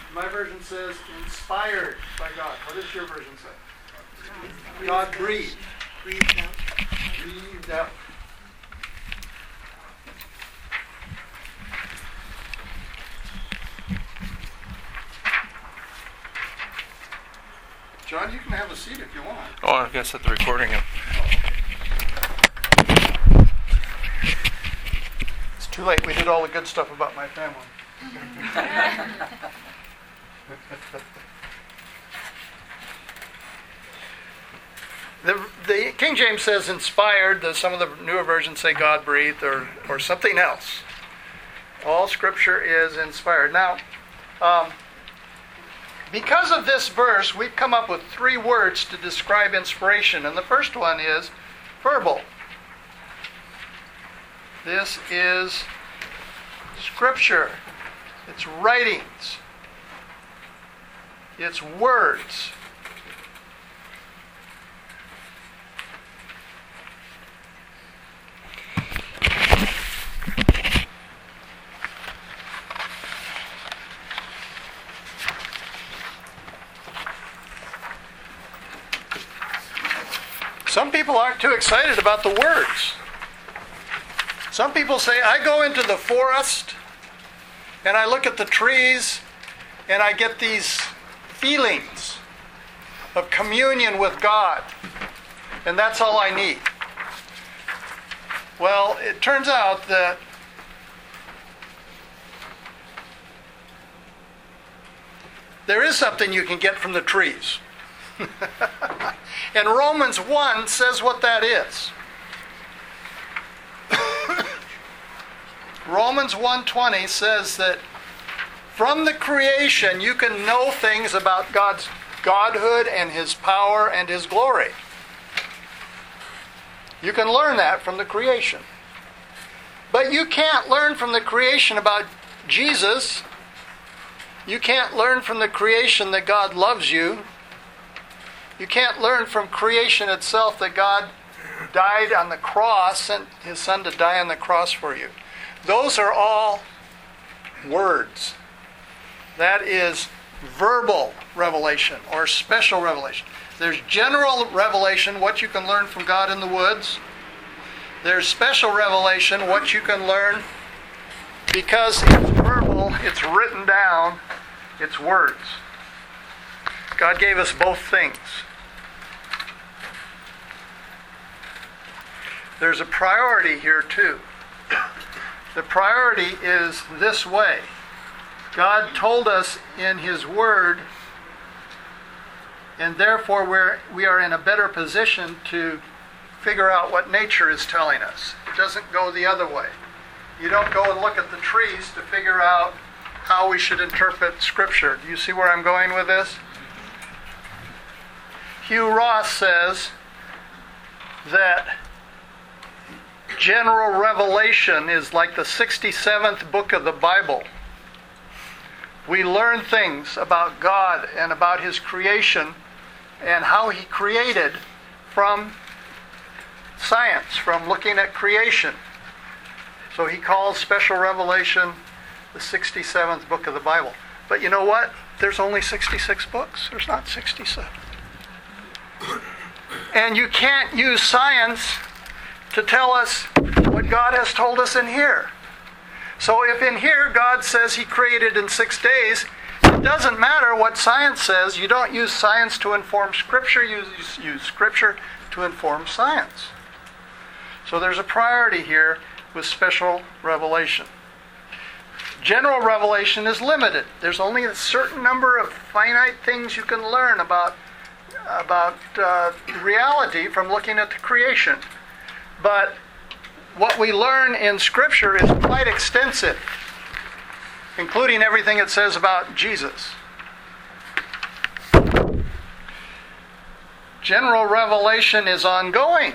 My version says inspired by God. What does your version say? God breathed. Breathed out. Breathed out. John, you can have a seat if you want. Oh, I guess at the recording. It's too late. We did all the good stuff about my family. The King James says inspired. Some of the newer versions say God breathed or something else. All Scripture is inspired. Now, because of this verse, we've come up with 3 words to describe inspiration. And the first one is verbal. This is Scripture. It's writings. It's words. Some people aren't too excited about the words. Some people say, I go into the forest and I look at the trees and I get these feelings of communion with God, and that's all I need. Well, it turns out that there is something you can get from the trees. And Romans 1 says what that is. Romans 1:20 says that from the creation you can know things about God's godhood and His power and His glory. You can learn that from the creation. But you can't learn from the creation about Jesus. You can't learn from the creation that God loves you. You can't learn from creation itself that God died on the cross, sent His Son to die on the cross for you. Those are all words. That is verbal revelation or special revelation. There's general revelation, what you can learn from God in the woods. There's special revelation, what you can learn because it's verbal, it's written down, it's words. God gave us both things. There's a priority here too. The priority is this way. God told us in His Word, and therefore we are in a better position to figure out what nature is telling us. It doesn't go the other way. You don't go and look at the trees to figure out how we should interpret Scripture. Do you see where I'm going with this? Hugh Ross says that general revelation is like the 67th book of the Bible. We learn things about God and about His creation and how He created from science, from looking at creation. So he calls special revelation the 67th book of the Bible. But you know what? There's only 66 books. There's not 67. And you can't use science to tell us what God has told us in here. So if in here God says He created in 6 days, it doesn't matter what science says. You don't use science to inform Scripture. You use Scripture to inform science. So there's a priority here with special revelation. General revelation is limited. There's only a certain number of finite things you can learn about reality from looking at the creation. But what we learn in Scripture is quite extensive, including everything it says about Jesus. General revelation is ongoing.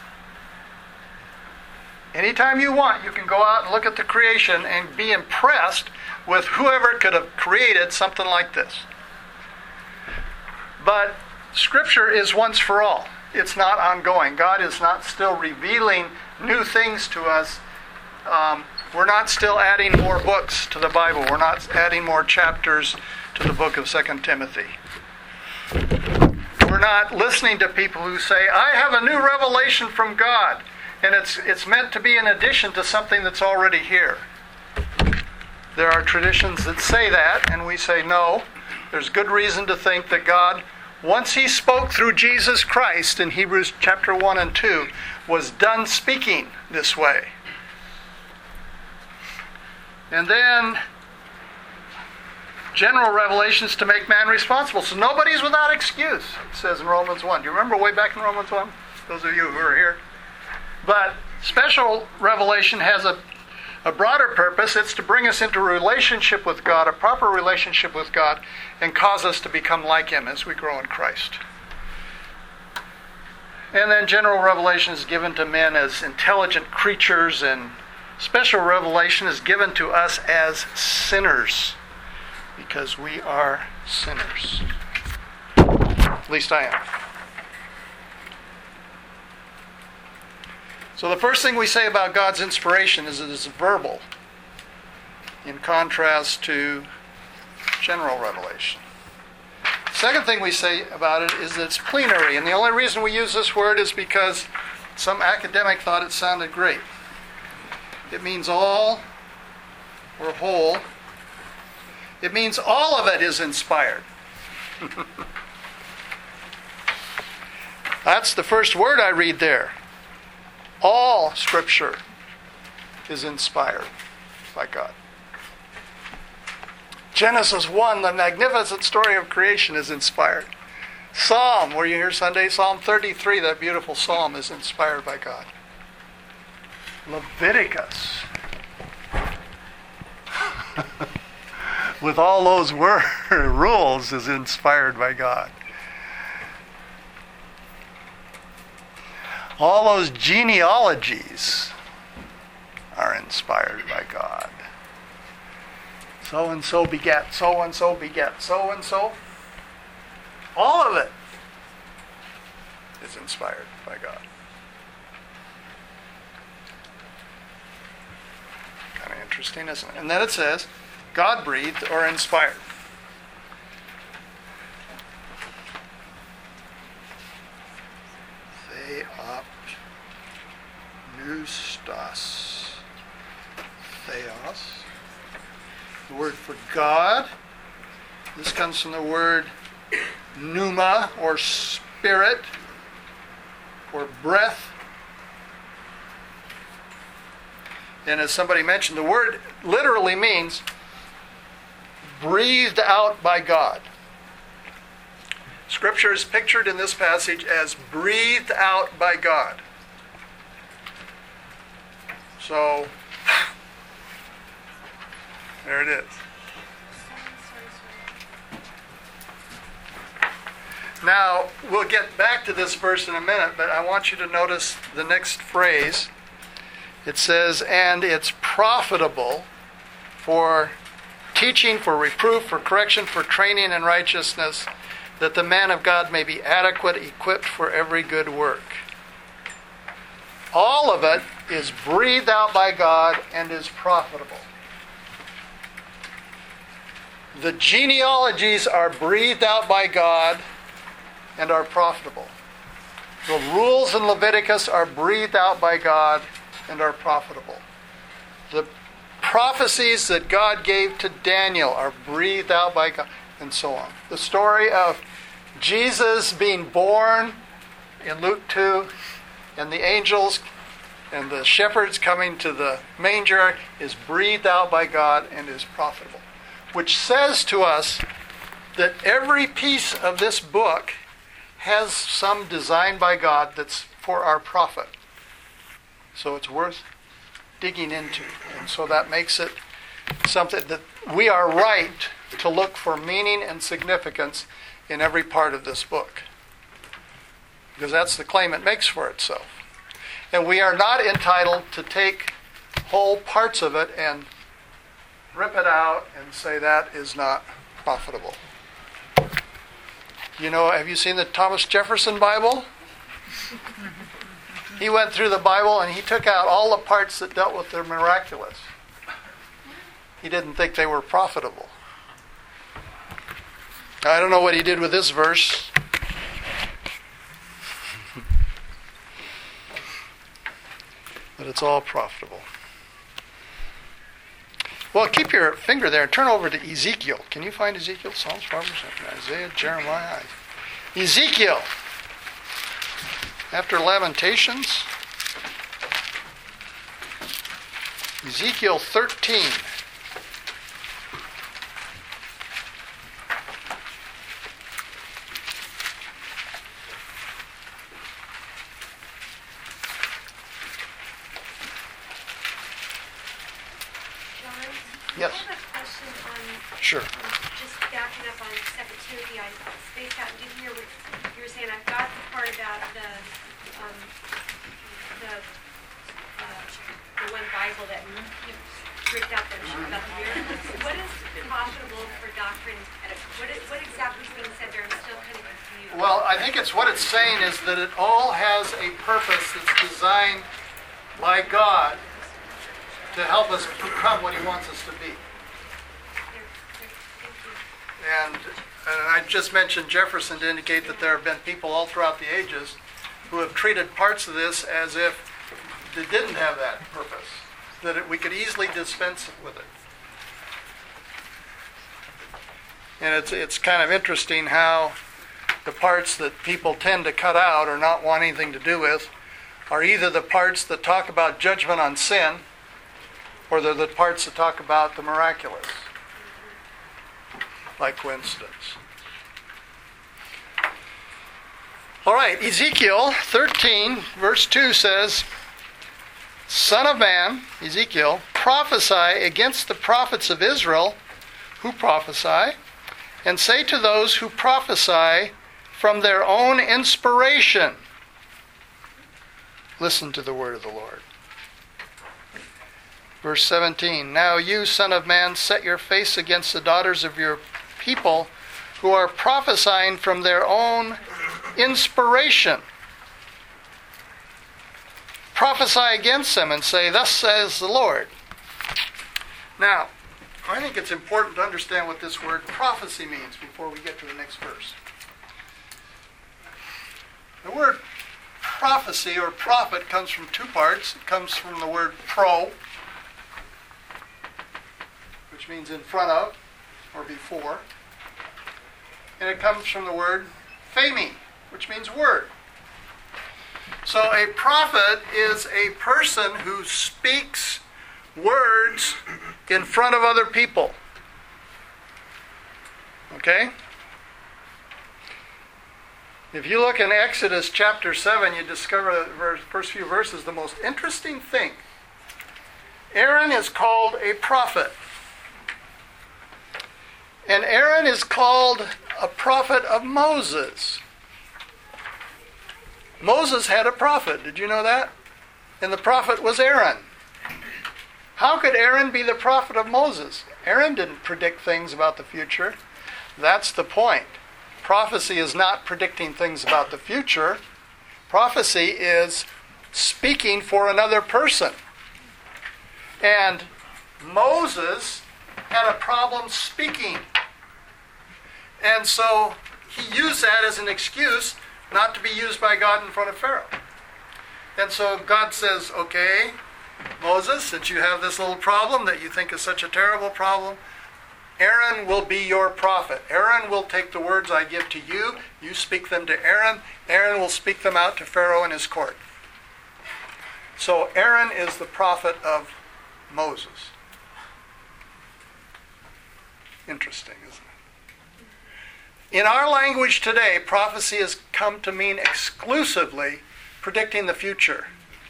Anytime you want, you can go out and look at the creation and be impressed with whoever could have created something like this. But Scripture is once for all. It's not ongoing. God is not still revealing new things to us. We're not still adding more books to the Bible. We're not adding more chapters to the book of 2 Timothy. We're not listening to people who say, I have a new revelation from God, and it's meant to be in addition to something that's already here. There are traditions that say that, and we say no. There's good reason to think that God, once He spoke through Jesus Christ in Hebrews chapter 1 and 2, was done speaking this way. And then general revelations to make man responsible. So nobody's without excuse, it says in Romans 1. Do you remember way back in Romans 1? Those of you who are here. But special revelation has a broader purpose. It's to bring us into a relationship with God, a proper relationship with God, and cause us to become like Him as we grow in Christ. And then general revelation is given to men as intelligent creatures, and special revelation is given to us as sinners, because we are sinners. At least I am. So the first thing we say about God's inspiration is it is verbal, in contrast to general revelation. Second thing we say about it is that it's plenary, and the only reason we use this word is because some academic thought it sounded great. It means all or whole. It means all of it is inspired. That's the first word I read there. All Scripture is inspired by God. Genesis 1, the magnificent story of creation, is inspired. Psalm, were you here Sunday? Psalm 33, that beautiful psalm, is inspired by God. Leviticus, with all those rules, is inspired by God. All those genealogies are inspired by God. So-and-so begat, so-and-so begat, so-and-so. All of it is inspired by God. Kind of interesting, isn't it? And then it says, God-breathed or inspired. Theopneustos. Theos. The word for God. This comes from the word pneuma, or spirit, or breath. And as somebody mentioned, the word literally means breathed out by God. Scripture is pictured in this passage as breathed out by God. So, there it is. Now, we'll get back to this verse in a minute, but I want you to notice the next phrase. It says, and it's profitable for teaching, for reproof, for correction, for training in righteousness, that the man of God may be adequate, equipped for every good work. All of it is breathed out by God and is profitable. The genealogies are breathed out by God and are profitable. The rules in Leviticus are breathed out by God and are profitable. The prophecies that God gave to Daniel are breathed out by God, and so on. The story of Jesus being born in Luke 2, and the angels and the shepherds coming to the manger is breathed out by God and is profitable. Which says to us that every piece of this book has some design by God that's for our profit. So it's worth digging into. And so that makes it something that we are right to look for meaning and significance in every part of this book. Because that's the claim it makes for itself. And we are not entitled to take whole parts of it and rip it out and say that is not profitable. You know, have you seen the Thomas Jefferson Bible? He went through the Bible and he took out all the parts that dealt with the miraculous. He didn't think they were profitable. I don't know what he did with this verse. But it's all profitable. Well, keep your finger there and turn over to Ezekiel. Can you find Ezekiel? Psalms, Proverbs, Isaiah, Jeremiah. Ezekiel. After Lamentations. Ezekiel 13. Yes. I have a question on Sure. just backing up on 2 Timothy. I spaced out and didn't hear what you were saying. I've got the part about the one Bible that you ripped out there about the miracles. What is profitable for doctrine? What exactly is being said there? I'm still kind of confused. Well, I think it's what it's saying is that it all has a purpose that's designed by God to help us become what he wants us to be. And I just mentioned Jefferson to indicate that there have been people all throughout the ages who have treated parts of this as if they didn't have that purpose, that we could easily dispense with it. And it's kind of interesting how the parts that people tend to cut out or not want anything to do with are either the parts that talk about judgment on sin, or they're the parts that talk about the miraculous, like coincidence. All right, Ezekiel 13, verse 2 says, Son of man, Ezekiel, prophesy against the prophets of Israel who prophesy, and say to those who prophesy from their own inspiration, listen to the word of the Lord. Verse 17, Now you, son of man, set your face against the daughters of your people who are prophesying from their own inspiration. Prophesy against them and say, Thus says the Lord. Now, I think it's important to understand what this word prophecy means before we get to the next verse. The word prophecy or prophet comes from two parts. It comes from the word pro, which means in front of or before. And it comes from the word phemi, which means word. So a prophet is a person who speaks words in front of other people. Okay? If you look in Exodus chapter 7, you discover the first few verses, the most interesting thing. Aaron is called a prophet. And Aaron is called a prophet of Moses. Moses had a prophet. Did you know that? And the prophet was Aaron. How could Aaron be the prophet of Moses? Aaron didn't predict things about the future. That's the point. Prophecy is not predicting things about the future. Prophecy is speaking for another person. And Moses had a problem speaking. And so he used that as an excuse not to be used by God in front of Pharaoh. And so God says, okay, Moses, since you have this little problem that you think is such a terrible problem, Aaron will be your prophet. Aaron will take the words I give to you. You speak them to Aaron. Aaron will speak them out to Pharaoh and his court. So Aaron is the prophet of Moses. Interesting, isn't it? In our language today, prophecy has come to mean exclusively predicting the future.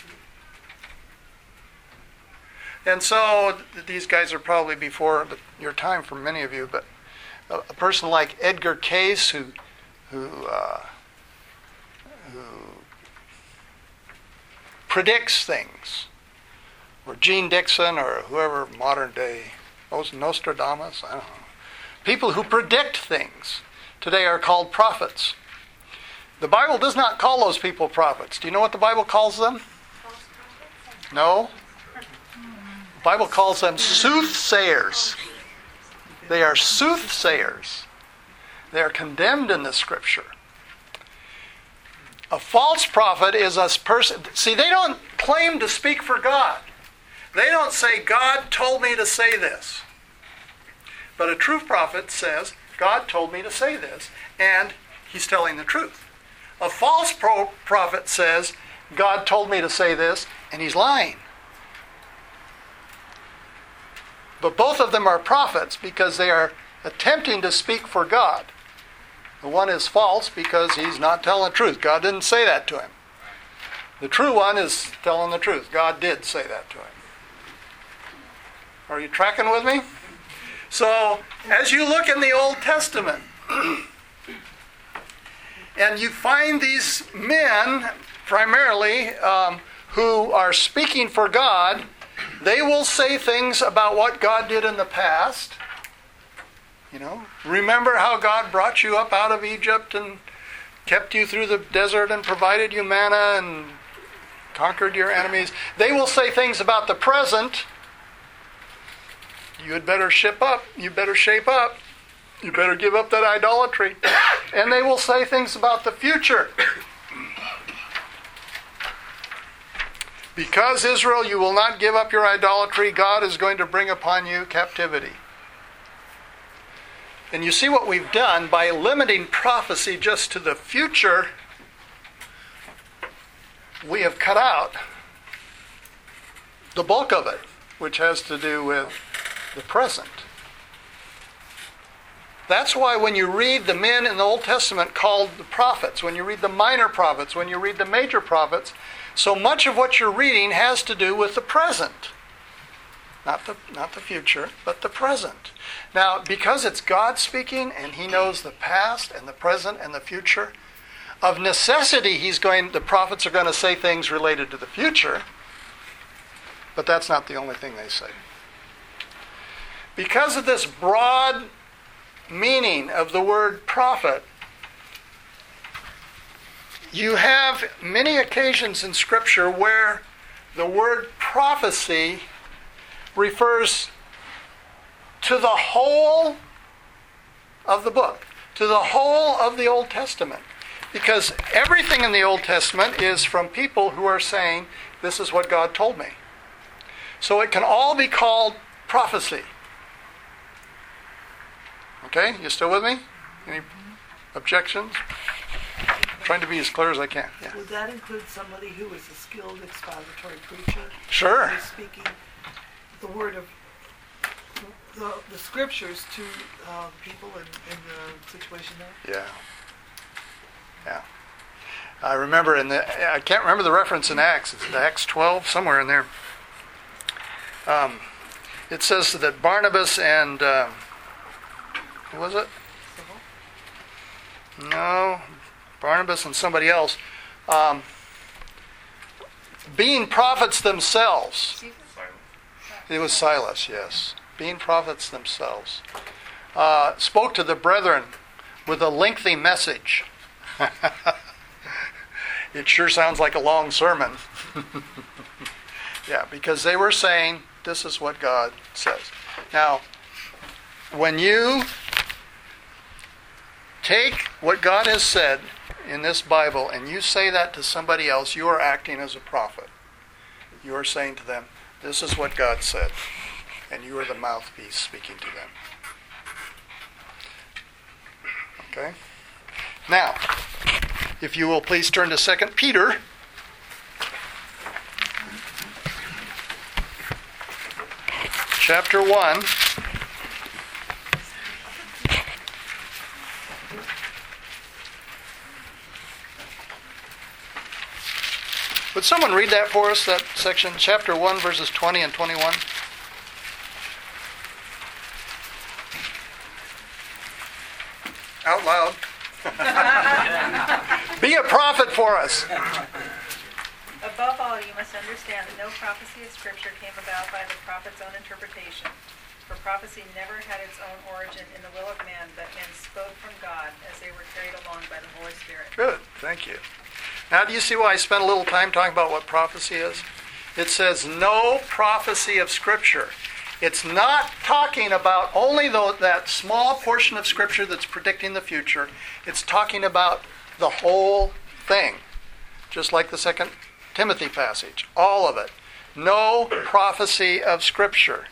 And so these guys are probably before your time for many of you, but a person like Edgar Cayce, who predicts things, or Gene Dixon, or whoever modern day, Nostradamus, I don't know. People who predict things today are called prophets. The Bible does not call those people prophets. Do you know what the Bible calls them? No. The Bible calls them soothsayers. They are soothsayers. They are condemned in the Scripture. A false prophet is a person... See, they don't claim to speak for God. They don't say, God told me to say this. But a true prophet says, God told me to say this, and he's telling the truth. A false prophet says, God told me to say this, and he's lying. But both of them are prophets because they are attempting to speak for God. The one is false because he's not telling the truth. God didn't say that to him. The true one is telling the truth. God did say that to him. Are you tracking with me? So, as you look in the Old Testament, and you find these men, primarily, who are speaking for God, they will say things about what God did in the past. Remember how God brought you up out of Egypt and kept you through the desert and provided you manna and conquered your enemies. They will say things about the present. You had better shape up. You better shape up. You better give up that idolatry. And they will say things about the future. Because, Israel, you will not give up your idolatry, God is going to bring upon you captivity. And you see what we've done by limiting prophecy just to the future. We have cut out the bulk of it, which has to do with the present. That's why when you read the men in the Old Testament called the prophets, when you read the minor prophets, when you read the major prophets, so much of what you're reading has to do with the present. Not the future, but the present. Now, because it's God speaking and he knows the past and the present and the future, of necessity the prophets are going to say things related to the future, but that's not the only thing they say. Because of this broad meaning of the word prophet, you have many occasions in Scripture where the word prophecy refers to the whole of the book, to the whole of the Old Testament. Because everything in the Old Testament is from people who are saying, this is what God told me. So it can all be called prophecy. Okay, you still with me? Any objections? I'm trying to be as clear as I can. Yeah. Would that include somebody who is a skilled expository preacher? Sure. Who's speaking the word of the scriptures to people in the situation there? Yeah. I remember I can't remember the reference in Acts. It's Acts 12, somewhere in there. It says that Barnabas and who was it? No, Barnabas and somebody else, being prophets themselves. It was Silas, yes. Being prophets themselves, spoke to the brethren with a lengthy message. It sure sounds like a long sermon. Yeah, because they were saying, this is what God says. Now, when you take what God has said in this Bible and you say that to somebody else, you are acting as a prophet. You are saying to them, this is what God said. And you are the mouthpiece speaking to them. Okay? Now, if you will please turn to 2 Peter. Chapter 1. Would someone read that for us, that section, chapter 1, verses 20 and 21? Out loud. Be a prophet for us. Above all, you must understand that no prophecy of Scripture came about by the prophet's own interpretation. For prophecy never had its own origin in the will of man, but men spoke from God as they were carried along by the Holy Spirit. Good, thank you. Now, do you see why I spent a little time talking about what prophecy is? It says no prophecy of Scripture. It's not talking about only that small portion of Scripture that's predicting the future. It's talking about the whole thing, just like the 2 Timothy passage, all of it. No prophecy of Scripture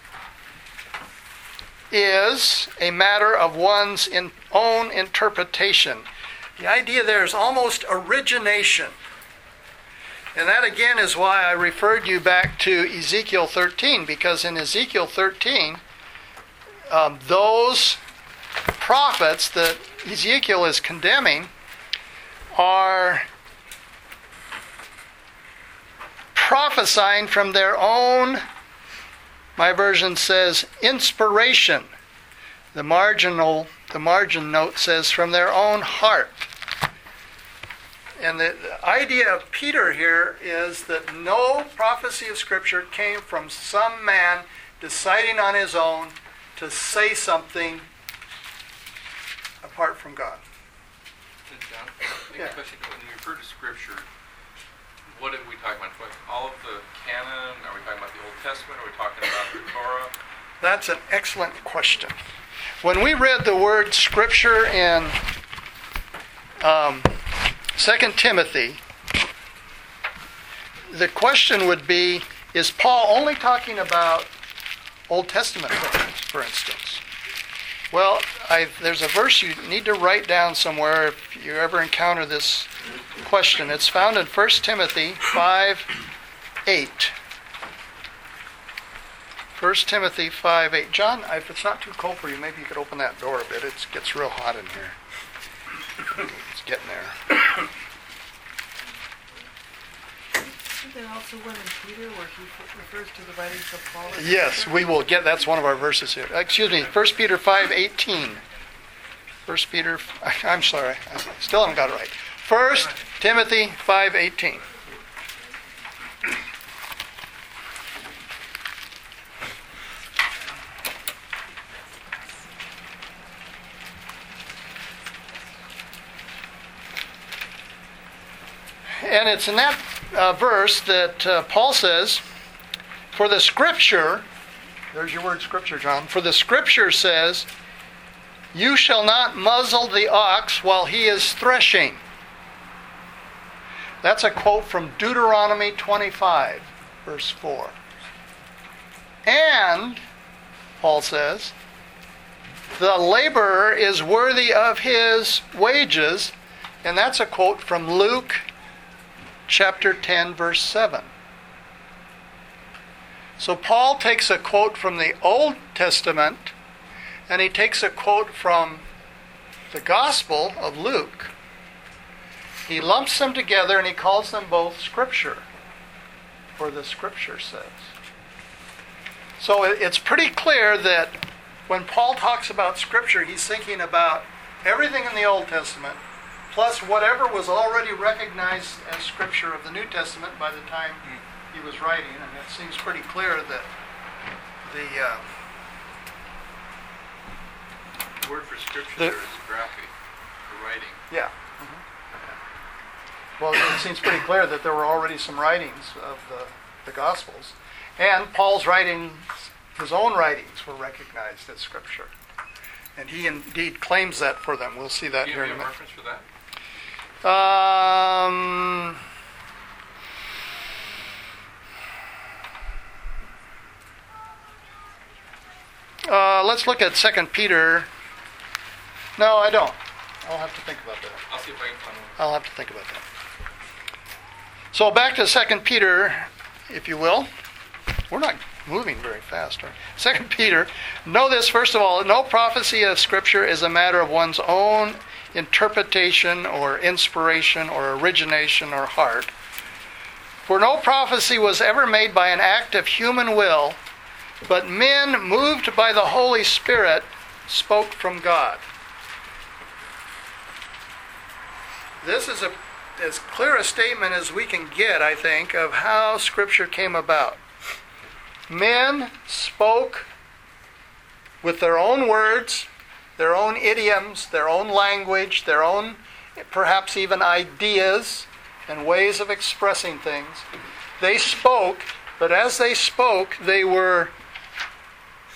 is a matter of one's own interpretation. The idea there is almost origination. And that again is why I referred you back to Ezekiel 13, because in Ezekiel 13, those prophets that Ezekiel is condemning are prophesying from their own, my version says, inspiration. The margin note says from their own heart. And the idea of Peter here is that no prophecy of Scripture came from some man deciding on his own to say something apart from God. John, especially when we refer to Scripture, what are we talking about? All of the canon? Are we talking about the Old Testament? Are we talking about the Torah? That's an excellent question. When we read the word Scripture in 2 Timothy, the question would be, is Paul only talking about Old Testament books, for instance? Well, there's a verse you need to write down somewhere if you ever encounter this question. It's found in 1 Timothy 5:8. 1 Timothy 5:8. John, if it's not too cold for you, maybe you could open that door a bit. It gets real hot in here. It's getting there. Isn't there also one in Peter where he refers to the writings of Paul? Yes, we will get. That's one of our verses here. Excuse me, 1 Peter 5:18. 1 Peter. I'm sorry, I still haven't got it right. 1 Timothy 5:18. And it's in that verse that Paul says, for the Scripture, there's your word Scripture, John, for the Scripture says, you shall not muzzle the ox while he is threshing. That's a quote from Deuteronomy 25, verse 4. And, Paul says, the laborer is worthy of his wages, and that's a quote from Luke chapter 10, verse 7. So Paul takes a quote from the Old Testament, and he takes a quote from the Gospel of Luke. He lumps them together and he calls them both Scripture, for the Scripture says. So it's pretty clear that when Paul talks about Scripture, he's thinking about everything in the Old Testament, plus whatever was already recognized as Scripture of the New Testament by the time he was writing. And it seems pretty clear that The word for Scripture there is graphe, for writing. Yeah. Well, it seems pretty clear that there were already some writings of the Gospels. And Paul's writings, his own writings, were recognized as Scripture. And he indeed claims that for them. We'll see that Do you here in have a a minute. reference for that? Let's look at 2 Peter. No, I don't. I'll have to think about that. I'll see if I can find one. I'll have to think about that. So back to 2 Peter, if you will. We're not moving very fast. 2 Peter, know this, first of all, no prophecy of Scripture is a matter of one's own interpretation or inspiration or origination or heart. For no prophecy was ever made by an act of human will, but men moved by the Holy Spirit spoke from God. This is as clear a statement as we can get, I think, of how Scripture came about. Men spoke with their own words, their own idioms, their own language, their own perhaps even ideas and ways of expressing things. They spoke, but as they spoke, they were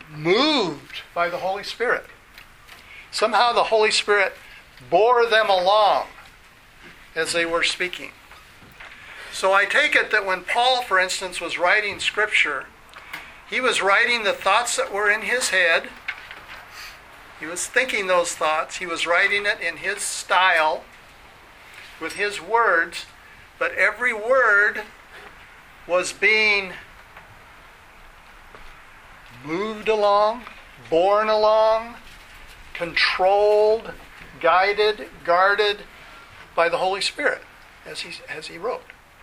moved by the Holy Spirit. Somehow the Holy Spirit bore them along as they were speaking. So I take it that when Paul, for instance, was writing Scripture, he was writing the thoughts that were in his head. He was thinking those thoughts. He was writing it in his style, with his words, but every word was being moved along, borne along, controlled, guided, guarded by the Holy Spirit as he wrote.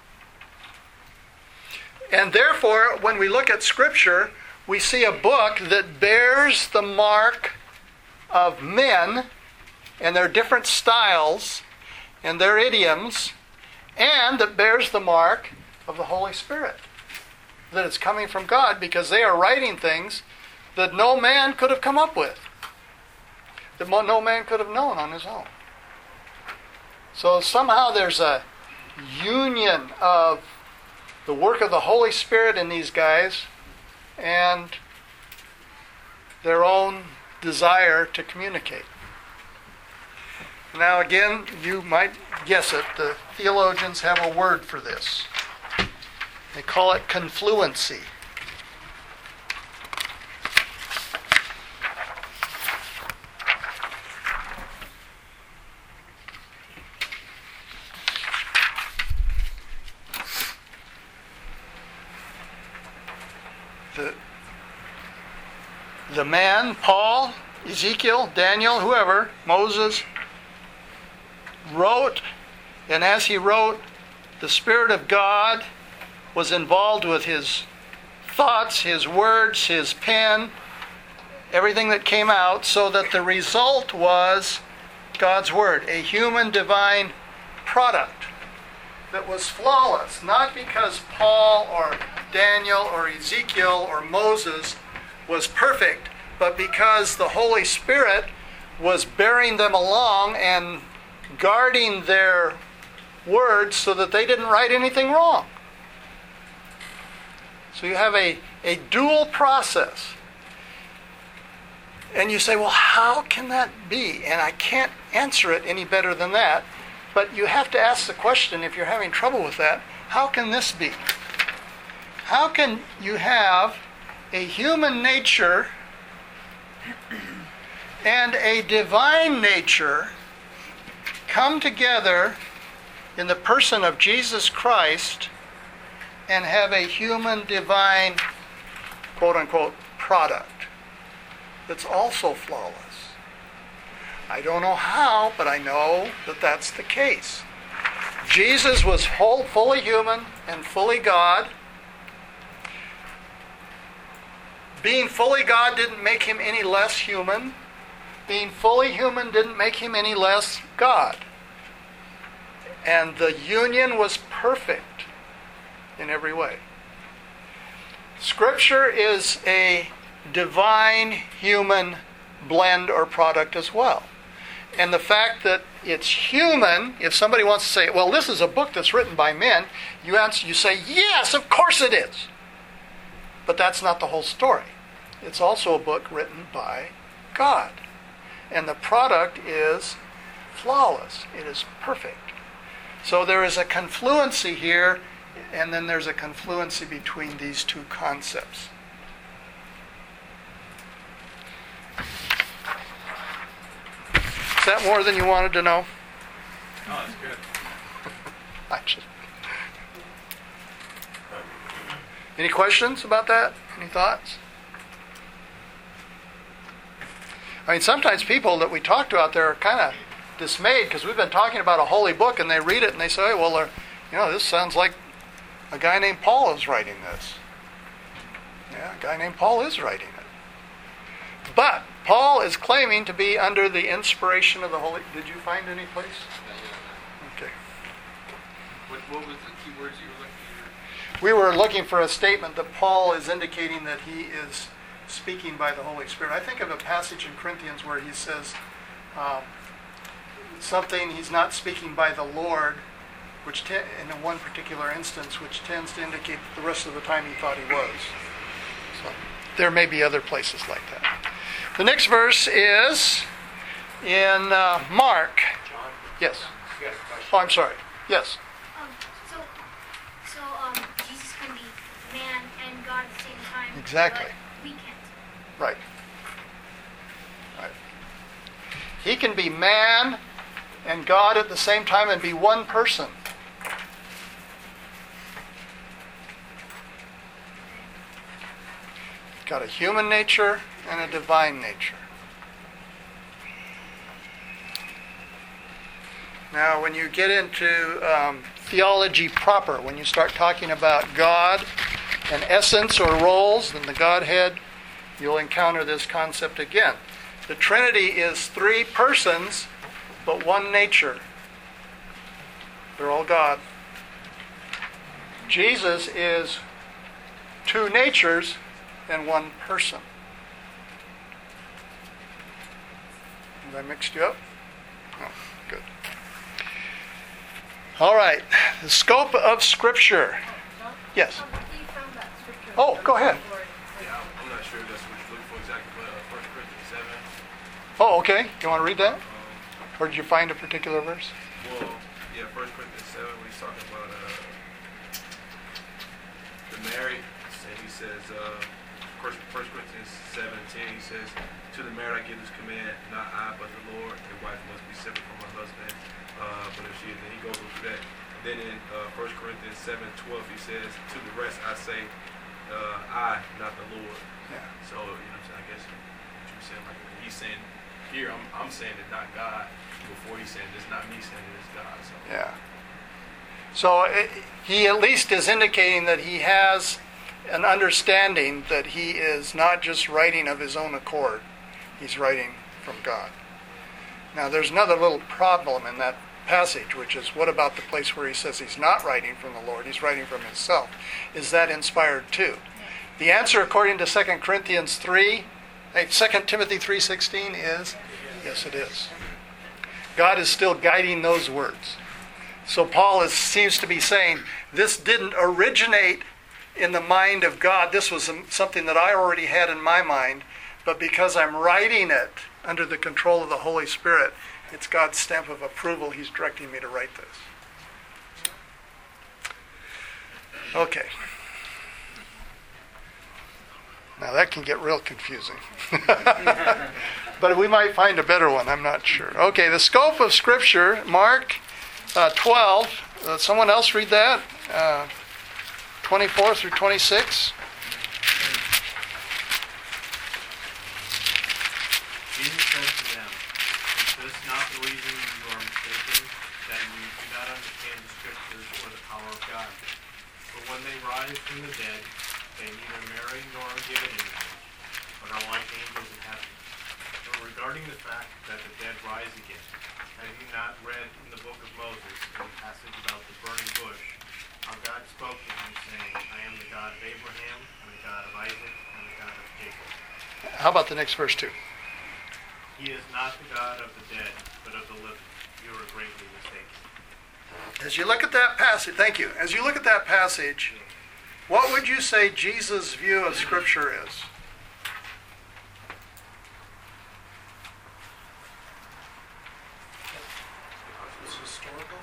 And therefore, when we look at Scripture, we see a book that bears the mark of men and their different styles and their idioms, and that bears the mark of the Holy Spirit. That it's coming from God, because they are writing things that no man could have come up with, that no man could have known on his own. So somehow there's a union of the work of the Holy Spirit in these guys and their own desire to communicate. Now again, you might guess it, the theologians have a word for this. They call it confluency. The man, Paul, Ezekiel, Daniel, whoever, Moses, wrote, and as he wrote, the Spirit of God was involved with his thoughts, his words, his pen, everything that came out, so that the result was God's Word, a human divine product that was flawless, not because Paul or Daniel or Ezekiel or Moses was perfect, but because the Holy Spirit was bearing them along and guarding their words so that they didn't write anything wrong. So you have a dual process. And you say, well, how can that be? And I can't answer it any better than that. But you have to ask the question, if you're having trouble with that, how can this be? How can you have a human nature and a divine nature come together in the person of Jesus Christ and have a human divine, quote-unquote, product that's also flawless? I don't know how, but I know that that's the case. Jesus was fully human and fully God. Being fully God didn't make him any less human. Being fully human didn't make him any less God. And the union was perfect in every way. Scripture is a divine human blend or product as well. And the fact that it's human, if somebody wants to say, well, this is a book that's written by men, you say, yes, of course it is. But that's not the whole story. It's also a book written by God. And the product is flawless. It is perfect. So there is a confluency here, and then there's a confluency between these two concepts. Is that more than you wanted to know? Oh, that's good. Any questions about that? Any thoughts? I mean, sometimes people that we talk to out there are kind of dismayed because we've been talking about a holy book, and they read it and they say, well, this sounds like a guy named Paul is writing this. Yeah, a guy named Paul is writing it. But Paul is claiming to be under the inspiration of the Holy... Did you find any place? Okay. What was the key words you were looking for? We were looking for a statement that Paul is indicating that he is speaking by the Holy Spirit. I think of a passage in Corinthians where he says something, he's not speaking by the Lord, which in one particular instance, which tends to indicate that the rest of the time he thought he was. So there may be other places like that. The next verse is in Mark. John? Yes. You got a question? Oh, I'm sorry. Yes. So Jesus can be man and God at the same time. Exactly. But we can't. Right. Right. He can be man and God at the same time and be one person. He's got a human nature and a divine nature. Now, when you get into theology proper, when you start talking about God and essence or roles in the Godhead, you'll encounter this concept again. The Trinity is three persons, but one nature. They're all God. Jesus is two natures and one person. Have I mixed you up? Oh, good. All right. The scope of Scripture. Yes. Oh, go ahead. Yeah, I'm not sure if that's what you're looking for exactly, but 1 Corinthians 7. Oh, okay. You want to read that? Or did you find a particular verse? Well, yeah, 1 Corinthians 7, when he's talking about the married, and he says, 1 Corinthians 7:10, he says, to the married I give this command, not I, but the Lord, a wife must be separate from her husband. But if she is, then he goes through that. Then in 1 Corinthians 7:12, he says, to the rest I say, I, not the Lord. Yeah. So, you know what I'm saying? I guess what you're saying, like, he's saying, here, I'm saying it's not God. Before he's saying it's not me saying it's God. So. Yeah. So he at least is indicating that he has an understanding that he is not just writing of his own accord. He's writing from God. Now, there's another little problem in that passage, which is, what about the place where he says he's not writing from the Lord, he's writing from himself? Is that inspired too? The answer, according to 2 Corinthians 3, 2 Timothy 3:16 is, yes, it is. God is still guiding those words. So Paul seems to be saying, this didn't originate in the mind of God. This was something that I already had in my mind, but because I'm writing it under the control of the Holy Spirit, it's God's stamp of approval. He's directing me to write this. Okay. Now that can get real confusing. But we might find a better one, I'm not sure. Okay, the scope of Scripture, Mark 12. Someone else read that? 24 through 26. Jesus said to them, "Is this not the reason you are mistaken, that you do not understand the Scriptures or the power of God? For when they rise from the dead, they neither marry nor give in marriage, but are like angels in heaven. But regarding the fact that the dead rise again, have you not read in the book of Moses, in the passage about the burning bush, how God spoke to him, saying, I am the God of Abraham, and the God of Isaac, and the God of Jacob. How about the next verse 2? He is not the God of the dead, but of the living. You are greatly mistaken." As you look at that passage, thank you. As you look at that passage, what would you say Jesus' view of Scripture is? It's historical.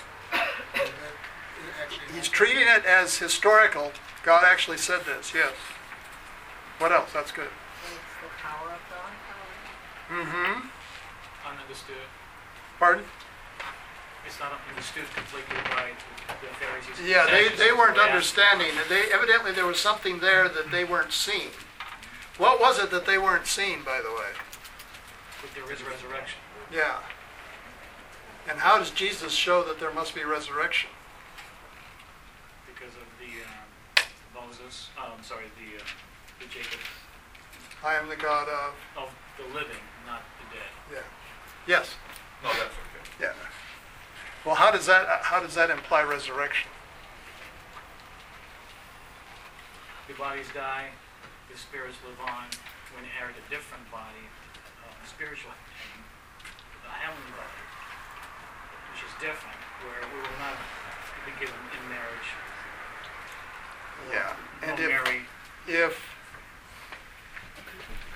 He's treating it as historical. God actually said this, yes. What else? That's good. It's the power of God. Mm-hmm. Ununderstood. Pardon? It's not understood completely by the Pharisees. Yeah, they weren't Yeah. understanding. Evidently there was something there that they weren't seeing. What was it that they weren't seeing, by the way? But there is resurrection. Yeah. And how does Jesus show that there must be resurrection? Because of the Moses, the Jacob I am the God of... of the living, not the dead. Yeah. Yes. No, that's okay. Yeah. Well, how does that imply resurrection? The bodies die, the spirits live on. We inherit a different body, spiritual, a heavenly body, which is different, where we will not be given in marriage. Yeah. And We'll marry. if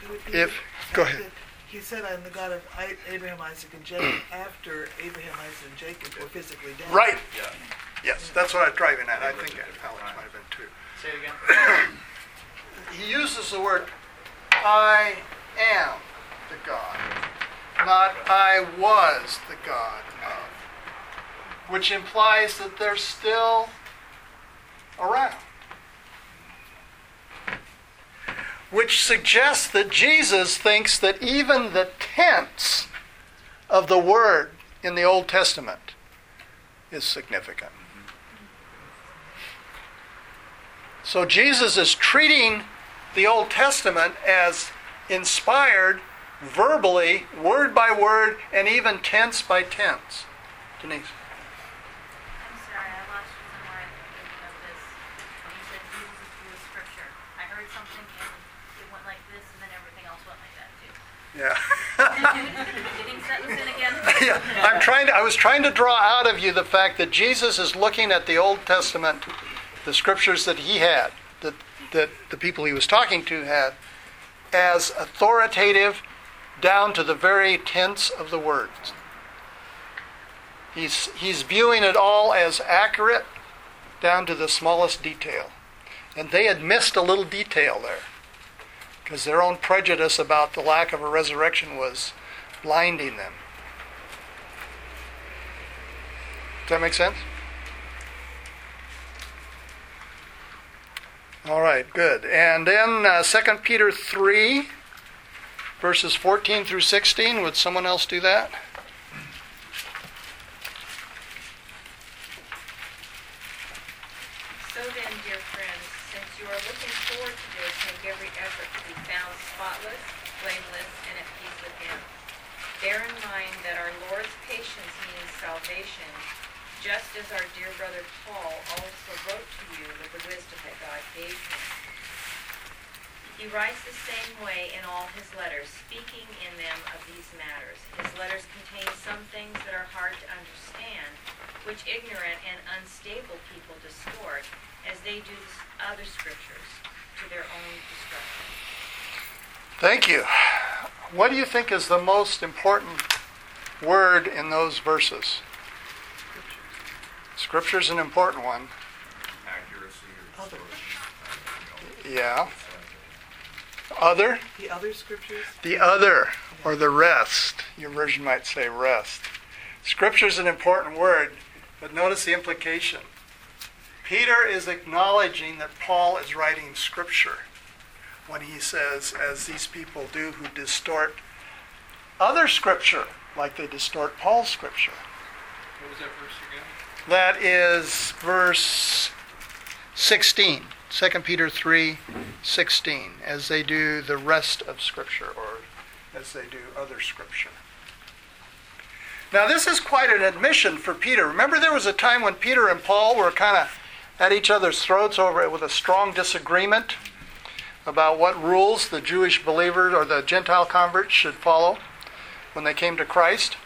Go ahead. He said, "I'm the God of Abraham, Isaac, and Jacob." After Abraham, Isaac, and Jacob were physically dead. Right. Yeah. Yes, that's what I was driving at. I think Alex might have been too. Say it again. He uses the word, "I am the God," not "I was the God of," which implies that they're still around. Which suggests that Jesus thinks that even the tense of the word in the Old Testament is significant. So Jesus is treating the Old Testament as inspired verbally, word by word, and even tense by tense. Denise. I'm sorry, I lost you somewhere at the beginning of this. When you said Jesus is through the scripture. I heard something and it went like this and then everything else went like that too. Yeah. Getting sentence in again? Yeah. I was trying to draw out of you the fact that Jesus is looking at the Old Testament, the scriptures that he had, that the people he was talking to had, as authoritative down to the very tense of the words. He's viewing it all as accurate down to the smallest detail. And they had missed a little detail there, because their own prejudice about the lack of a resurrection was blinding them. Does that make sense? All right, good. And then 2 Peter 3, verses 14 through 16. Would someone else do that? So then, dear friends, since you are looking forward to this, make every effort to be found spotless, blameless, and at peace with him. Bear in mind that our Lord's patience means salvation, just as our dear brother Paul also wrote to you with the wisdom that God gave him. He writes the same way in all his letters, speaking in them of these matters. His letters contain some things that are hard to understand, which ignorant and unstable people distort, as they do other scriptures, to their own destruction. Thank you. What do you think is the most important word in those verses? Scripture is an important one. Accuracy or distortion. Yeah. Other? The other scriptures? The other, or the rest. Your version might say rest. Scripture is an important word, but notice the implication. Peter is acknowledging that Paul is writing Scripture when he says, as these people do who distort other Scripture, like they distort Paul's Scripture. What was that verse again? That is verse 16. 2 Peter 3:16, as they do the rest of Scripture, or as they do other Scripture. Now this is quite an admission for Peter. Remember there was a time when Peter and Paul were kind of at each other's throats over it with a strong disagreement about what rules the Jewish believers or the Gentile converts should follow when they came to Christ.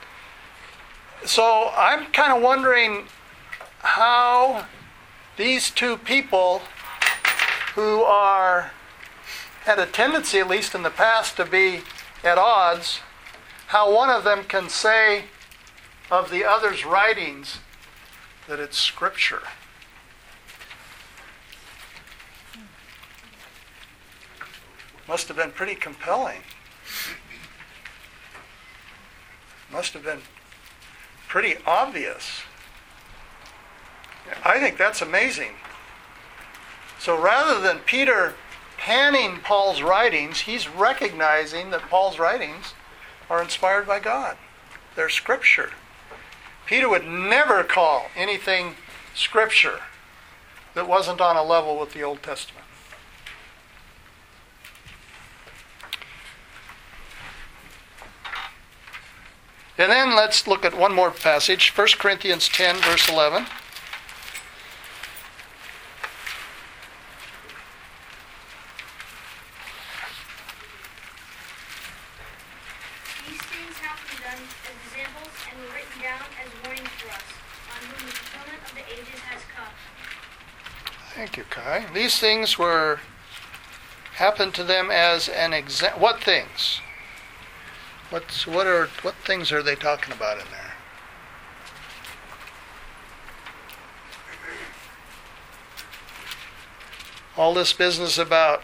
So I'm kind of wondering how these two people who had a tendency, at least in the past, to be at odds, how one of them can say of the other's writings that it's Scripture. Must have been pretty compelling. Must have been pretty obvious. I think that's amazing. So rather than Peter panning Paul's writings, he's recognizing that Paul's writings are inspired by God. They're Scripture. Peter would never call anything Scripture that wasn't on a level with the Old Testament. And then let's look at one more passage, 1 Corinthians 10, verse 11. These things have been done as examples and were written down as warnings for us, on whom the fulfillment of the ages has come. Thank you, Kai. These things were happened to them as an example. What things? What things are they talking about in there? All this business about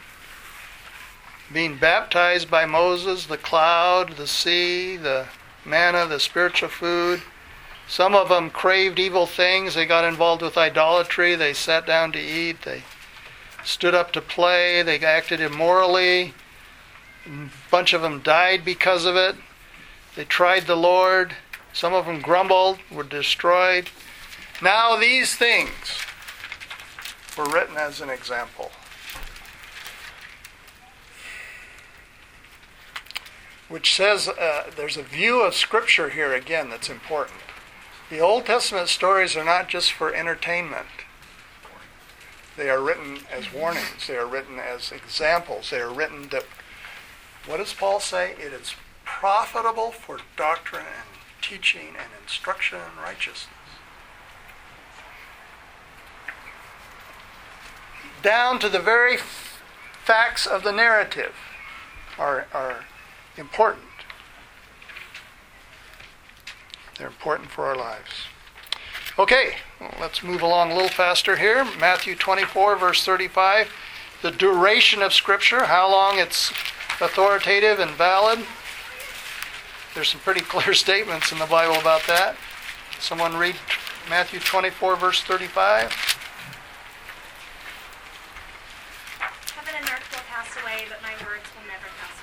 being baptized by Moses, the cloud, the sea, the manna, the spiritual food. Some of them craved evil things. They got involved with idolatry. They sat down to eat. They stood up to play. They acted immorally. A bunch of them died because of it. They tried the Lord. Some of them grumbled, were destroyed. Now these things were written as an example. Which says there's a view of Scripture here again that's important. The Old Testament stories are not just for entertainment. They are written as warnings. They are written as examples. They are written that, what does Paul say? It is profitable for doctrine and teaching and instruction in righteousness. Down to the very facts of the narrative are important. They're important for our lives. Okay, let's move along a little faster here. Matthew 24, verse 35. The duration of Scripture, how long it's authoritative and valid. There's some pretty clear statements in the Bible about that. Someone read Matthew 24, verse 35. Heaven and earth will pass away, but my words will never pass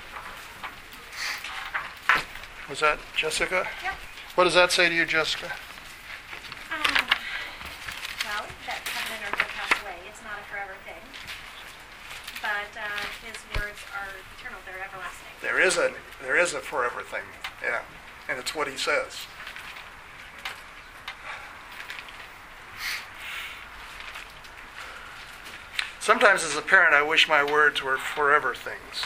away. Was that Jessica? Yep. What does that say to you, Jessica? Well, that heaven and earth will pass away. It's not a forever thing. But his words are eternal. They're everlasting. There is a forever thing. Yeah. And it's what he says. Sometimes as a parent, I wish my words were forever things.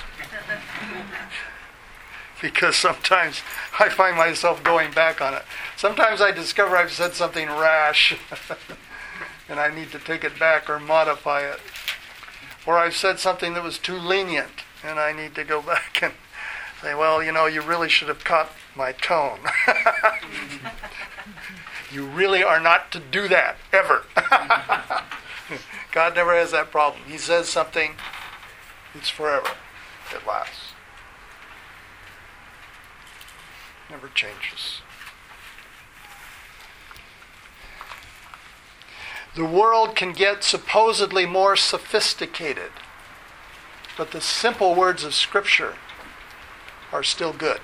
Because sometimes I find myself going back on it. Sometimes I discover I've said something rash and I need to take it back or modify it. Or I've said something that was too lenient and I need to go back and say, well, you really should have caught my tone. You really are not to do that, ever. God never has that problem. He says something, it's forever. It lasts. Never changes. The world can get supposedly more sophisticated, but the simple words of Scripture are still good.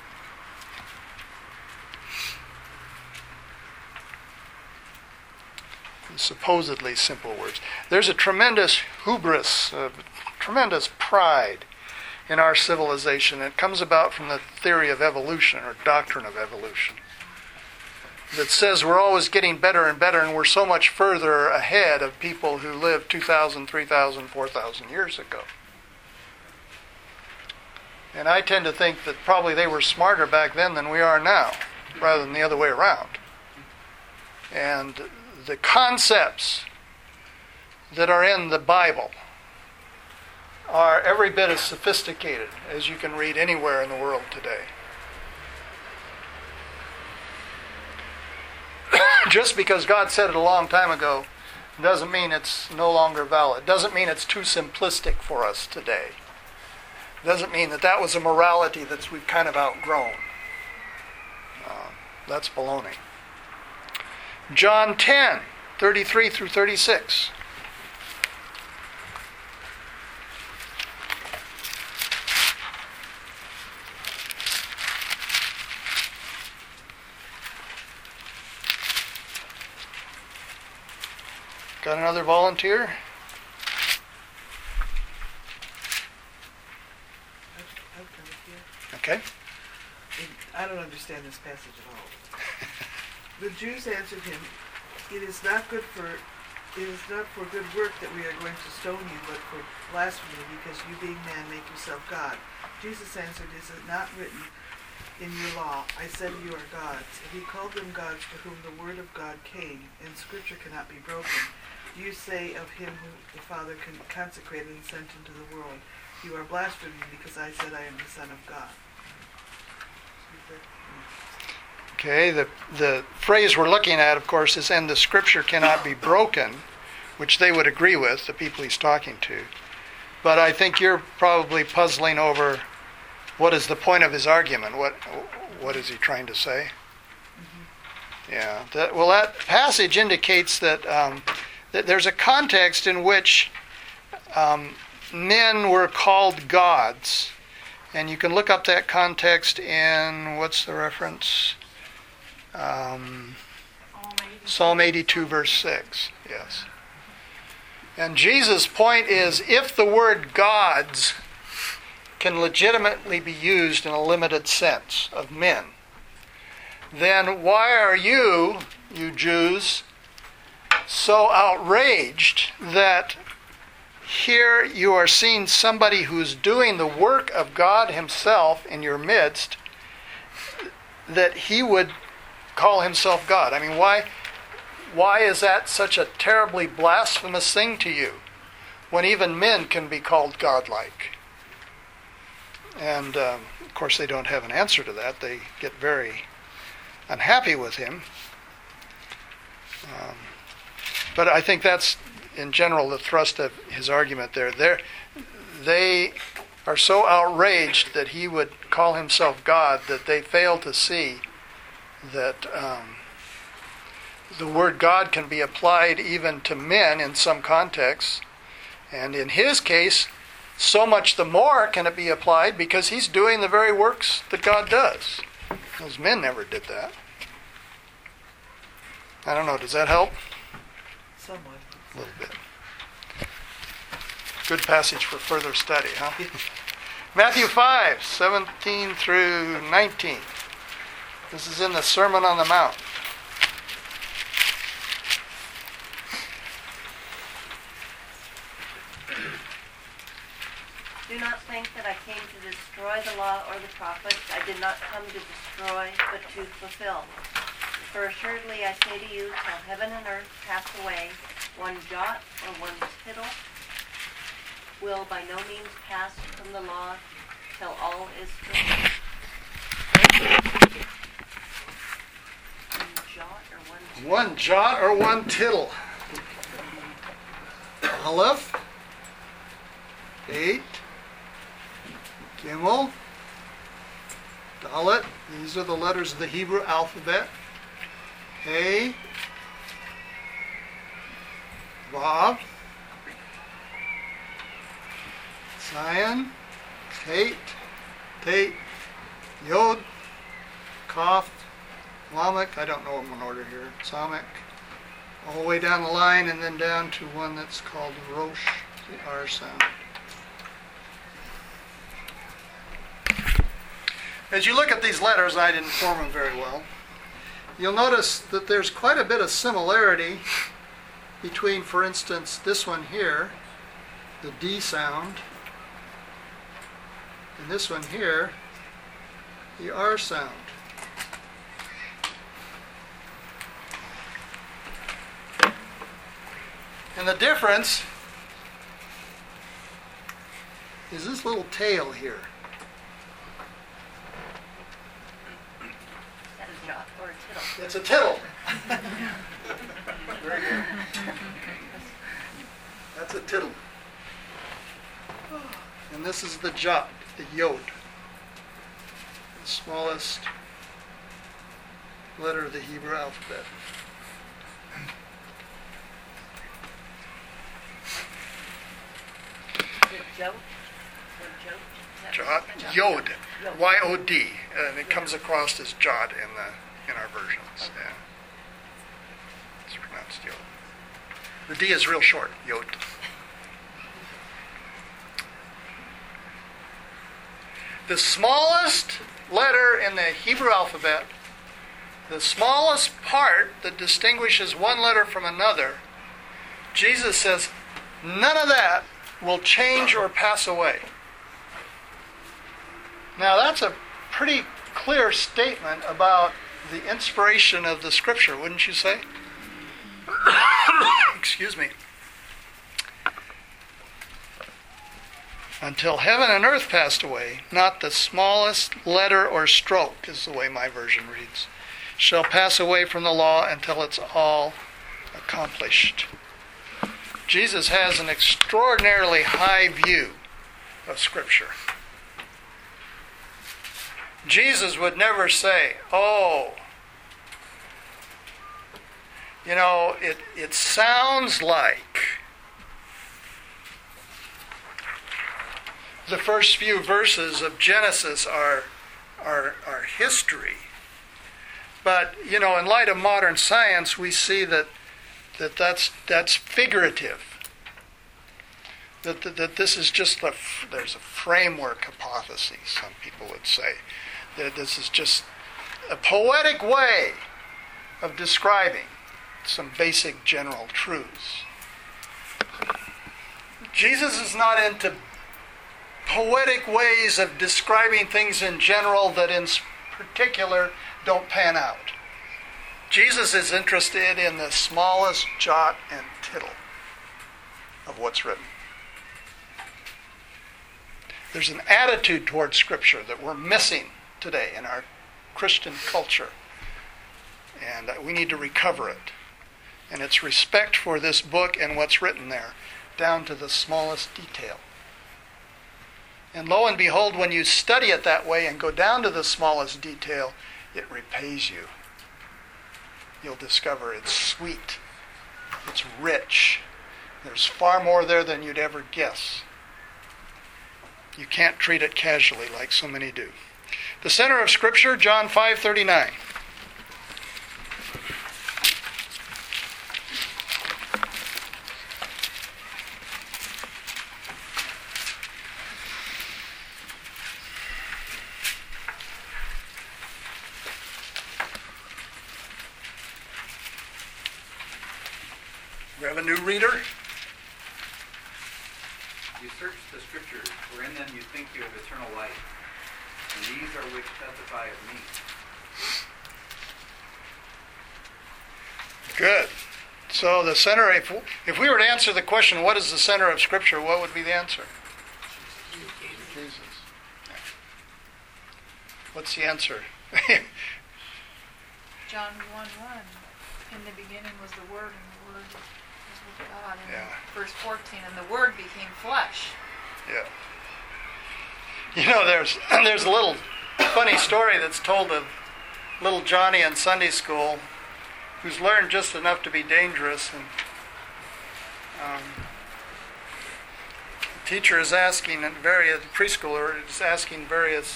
The supposedly simple words. There's a tremendous hubris, tremendous pride in our civilization. It comes about from the theory of evolution or doctrine of evolution that says we're always getting better and better and we're so much further ahead of people who lived 2,000, 3,000, 4,000 years ago. And I tend to think that probably they were smarter back then than we are now, rather than the other way around. And the concepts that are in the Bible are every bit as sophisticated as you can read anywhere in the world today. Just because God said it a long time ago doesn't mean it's no longer valid. Doesn't mean it's too simplistic for us today. Doesn't mean that was a morality that we've kind of outgrown. That's baloney. John 10, 33 through 36. Got another volunteer? I've got it here. Okay. I don't understand this passage at all. The Jews answered him, It is not for good work that we are going to stone you, but for blasphemy, because you being man make yourself God. Jesus answered, Is it not written in your law, I said you are gods? If he called them gods to whom the word of God came, and Scripture cannot be broken, you say of him who the Father consecrated and sent into the world, you are blaspheming because I said I am the Son of God. Okay, the phrase we're looking at, of course, is, and the Scripture cannot be broken, which they would agree with, the people he's talking to. But I think you're probably puzzling over what is the point of his argument. What is he trying to say? Yeah. That passage indicates that, that there's a context in which men were called gods. And you can look up that context in, what's the reference? Psalm 82, verse 6. Yes. And Jesus' point is, if the word gods can legitimately be used in a limited sense of men, then why are you Jews, so outraged that here you are seeing somebody who's doing the work of God himself in your midst, that he would call himself God? I mean, why is that such a terribly blasphemous thing to you, when even men can be called godlike? And, of course, they don't have an answer to that. They get very unhappy with him. But I think that's, in general, the thrust of his argument there. They are so outraged that he would call himself God that they fail to see that the word God can be applied even to men in some contexts. And in his case, so much the more can it be applied because he's doing the very works that God does. Those men never did that. I don't know, does that help? Somewhat. A little bit. Good passage for further study, huh? Matthew 5, 17 through 19. This is in the Sermon on the Mount. Do not think that I came to destroy the law or the prophets. I did not come to destroy, but to fulfill. For assuredly I say to you, till heaven and earth pass away, one jot or one tittle will by no means pass from the law till all is fulfilled. One jot or one tittle. Aleph, 8, Gimel, Dalet. These are the letters of the Hebrew alphabet. Hey, Vav, Zion, Tate, Yod, Kaf, Lamek. I don't know them in order here. Samek. All the way down the line, and then down to one that's called Rosh, the R sound. As you look at these letters, I didn't form them very well. You'll notice that there's quite a bit of similarity between, for instance, this one here, the D sound, and this one here, the R sound. And the difference is this little tail here. That is jot or a tittle. It's a tittle. Very good. That's a tittle. And this is the jot, the yod. The smallest letter of the Hebrew alphabet. Jot? Jot, yod, Y-O-D, and it comes across as jot in our versions. Yeah. It's pronounced yod. The D is real short, yod. The smallest letter in the Hebrew alphabet, the smallest part that distinguishes one letter from another, Jesus says, none of that will change or pass away. Now that's a pretty clear statement about the inspiration of the Scripture, wouldn't you say? excuse me, until heaven and earth passed away, not the smallest letter or stroke, is the way my version reads, shall pass away from the law until it's all accomplished. Jesus has an extraordinarily high view of Scripture. Jesus would never say, it sounds like the first few verses of Genesis are history. But, in light of modern science, we see that's figurative. That this is just there's a framework hypothesis, some people would say. That this is just a poetic way of describing some basic general truths. Jesus is not into poetic ways of describing things in general that in particular don't pan out. Jesus is interested in the smallest jot and tittle of what's written. There's an attitude toward Scripture that we're missing today in our Christian culture, and we need to recover it. And it's respect for this book and what's written there, down to the smallest detail. And lo and behold, when you study it that way and go down to the smallest detail, it repays you. You'll discover it's sweet, it's rich. There's far more there than you'd ever guess. You can't treat it casually like so many do. The center of Scripture, John 5:39. We have a new reader. You search the Scriptures, for in them you think you have eternal life, and these are which testify of me. Good. So the center, if we were to answer the question, what is the center of Scripture, what would be the answer? Jesus. What's the answer? John 1:1. In the beginning was the Word, and the Word was with God. And verse 14, and the Word became flesh. Yeah. There's a little funny story that's told of little Johnny in Sunday school, who's learned just enough to be dangerous. And the teacher is asking, preschooler is asking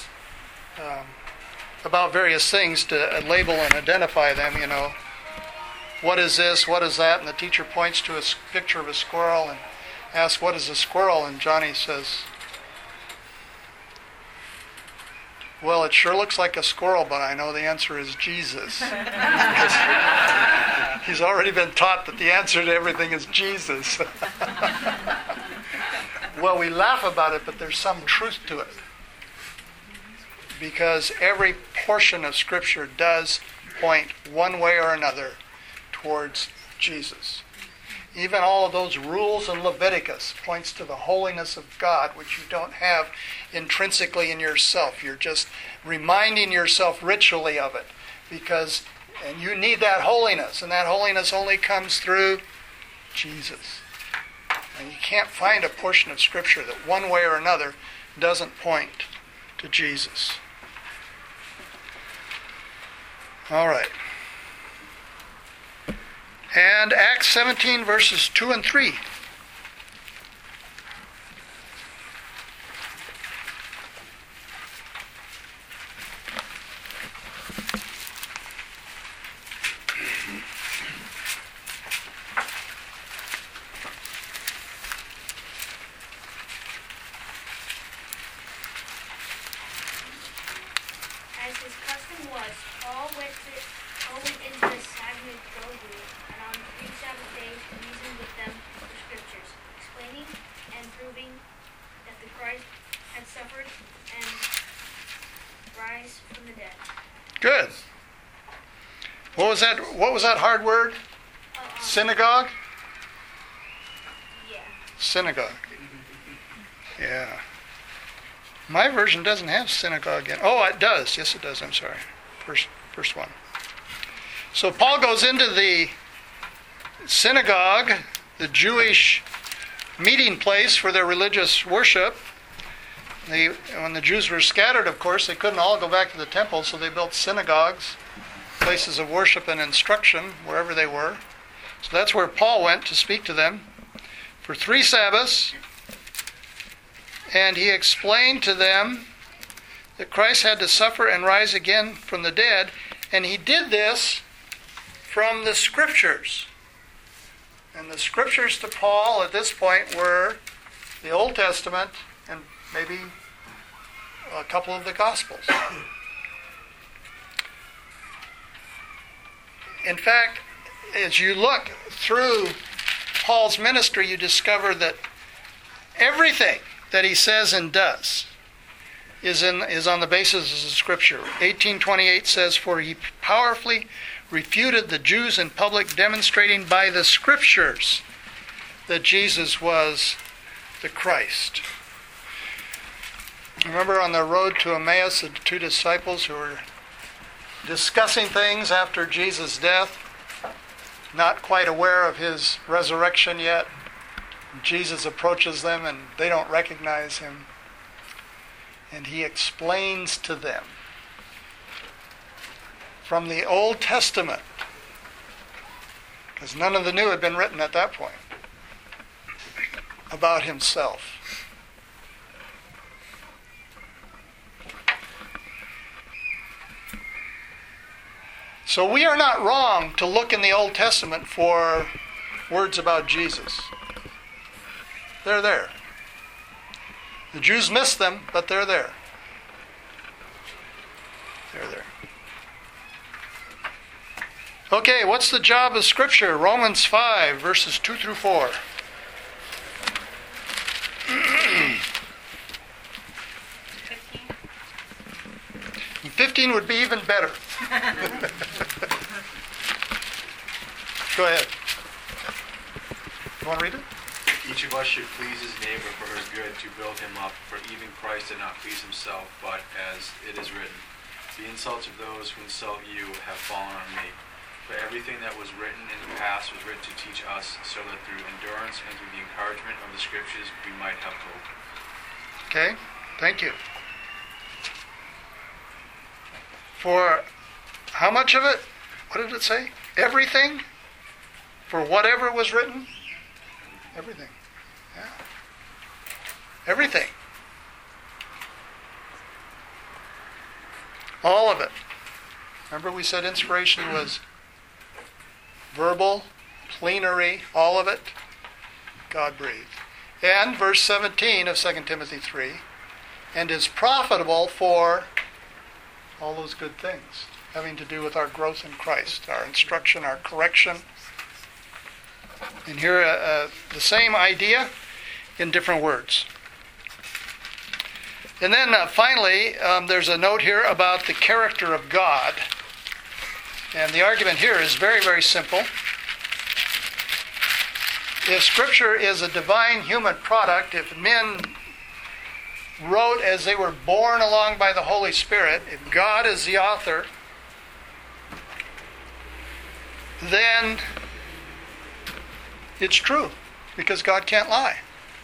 about various things to label and identify them. What is this? What is that? And the teacher points to a picture of a squirrel and asks, what is a squirrel? And Johnny says, well, it sure looks like a squirrel, but I know the answer is Jesus. He's already been taught that the answer to everything is Jesus. Well, we laugh about it, but there's some truth to it. Because every portion of Scripture does point one way or another towards Jesus. Even all of those rules in Leviticus points to the holiness of God, which you don't have intrinsically in yourself. You're just reminding yourself ritually of it, and you need that holiness, and that holiness only comes through Jesus. And you can't find a portion of Scripture that one way or another doesn't point to Jesus. All right. And Acts 17, verses 2 and 3. As his custom was, Paul went into the synagogue, and on 3 Sabbath days reasoned with them the Scriptures, explaining and proving that the Christ had suffered and rise from the dead. Good. What was that hard word? Synagogue? Synagogue. Yeah. My version doesn't have synagogue in. Oh, it does. Yes, it does. I'm sorry. First one. So Paul goes into the synagogue, the Jewish meeting place for their religious worship. When the Jews were scattered, of course, they couldn't all go back to the temple, so they built synagogues, places of worship and instruction, wherever they were. So that's where Paul went to speak to them for 3 Sabbaths. And he explained to them that Christ had to suffer and rise again from the dead. And he did this from the Scriptures. And the Scriptures to Paul at this point were the Old Testament and maybe a couple of the Gospels. In fact, as you look through Paul's ministry, you discover that everything that he says and does is on the basis of the Scripture. 18:28 says, "For he powerfully refuted the Jews in public, demonstrating by the Scriptures that Jesus was the Christ." Remember on the road to Emmaus, the 2 disciples who were discussing things after Jesus' death, not quite aware of his resurrection yet. Jesus approaches them and they don't recognize him. And he explains to them from the Old Testament, because none of the New had been written at that point, about himself. So we are not wrong to look in the Old Testament for words about Jesus. They're there. The Jews missed them, but they're there. They're there. Okay, what's the job of Scripture? Romans 5, verses 2 through 4. 15 would be even better. Go ahead. You want to read it? Each of us should please his neighbor for his good, to build him up. For even Christ did not please himself, but as it is written, the insults of those who insult you have fallen on me. For everything that was written in the past was written to teach us, so that through endurance and through the encouragement of the Scriptures we might have hope. Okay, thank you. For how much of it? What did it say? Everything? For whatever was written? Everything. Yeah. Everything. All of it. Remember we said inspiration was verbal, plenary, all of it, God breathed. And verse 17 of 2 Timothy 3, and is profitable for all those good things having to do with our growth in Christ, our instruction, our correction. And here the same idea in different words. And then finally, there's a note here about the character of God. And the argument here is very, very simple. If Scripture is a divine human product, if men wrote as they were born along by the Holy Spirit, if God is the author, then it's true, because God can't lie.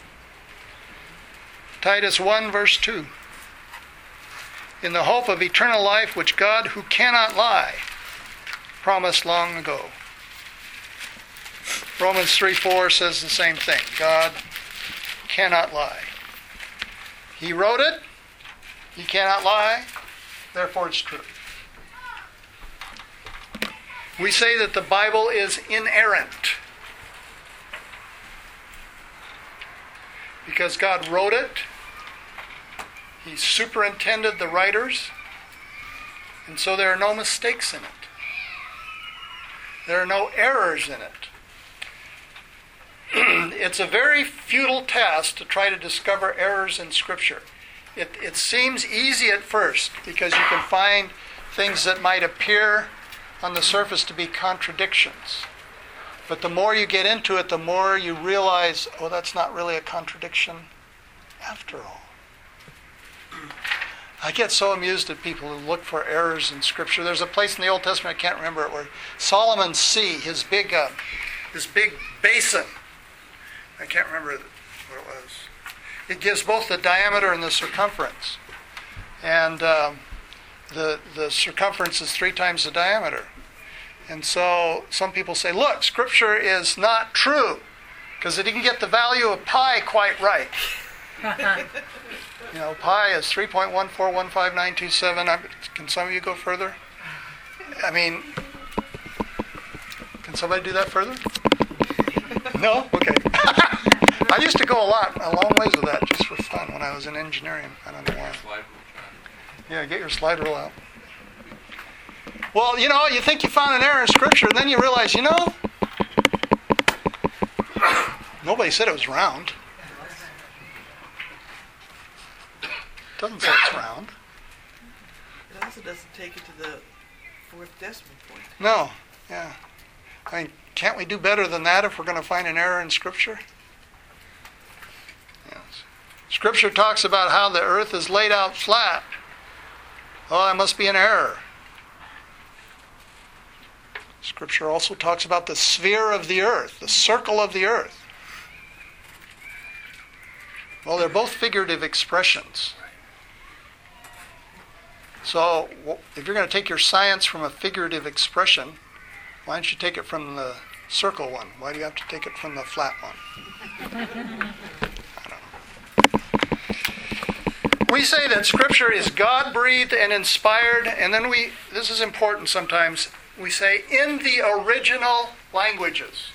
Titus 1 verse 2. In the hope of eternal life which God, who cannot lie, promised long ago. Romans 3:4 says the same thing. God cannot lie. He wrote it. He cannot lie. Therefore it's true. We say that the Bible is inerrant, because God wrote it. He superintended the writers. And so there are no mistakes in it. There are no errors in it. It's a very futile task to try to discover errors in Scripture. It seems easy at first, because you can find things that might appear on the surface to be contradictions, But the more you get into it, the more you realize, oh, that's not really a contradiction after all. I get so amused at people who look for errors in Scripture. There's a place in the Old Testament, I can't remember it, where Solomon's Sea, his big basin, I can't remember what it was. It gives both the diameter and the circumference. And the circumference is 3 times the diameter. And so some people say, look, Scripture is not true because it didn't get the value of pi quite right. You know, pi is 3.1415927. Can some of you go further? I mean, can somebody do that further? No? Okay. I used to go a long ways with that just for fun when I was in engineering. I don't know why. Yeah, get your slide rule out. Well, you know, you think you found an error in Scripture, and then you realize, you know, nobody said it was round. Doesn't say it's round. It also doesn't take it to the 4th decimal point. No, yeah. I mean, can't we do better than that if we're going to find an error in Scripture? Yes. Scripture talks about how the earth is laid out flat. Oh, that must be an error. Scripture also talks about the sphere of the earth, the circle of the earth. Well, they're both figurative expressions. So, if you're going to take your science from a figurative expression, why don't you take it from the circle one? Why do you have to take it from the flat one? I don't know. We say that Scripture is God-breathed and inspired, and then this is important sometimes, we say in the original languages.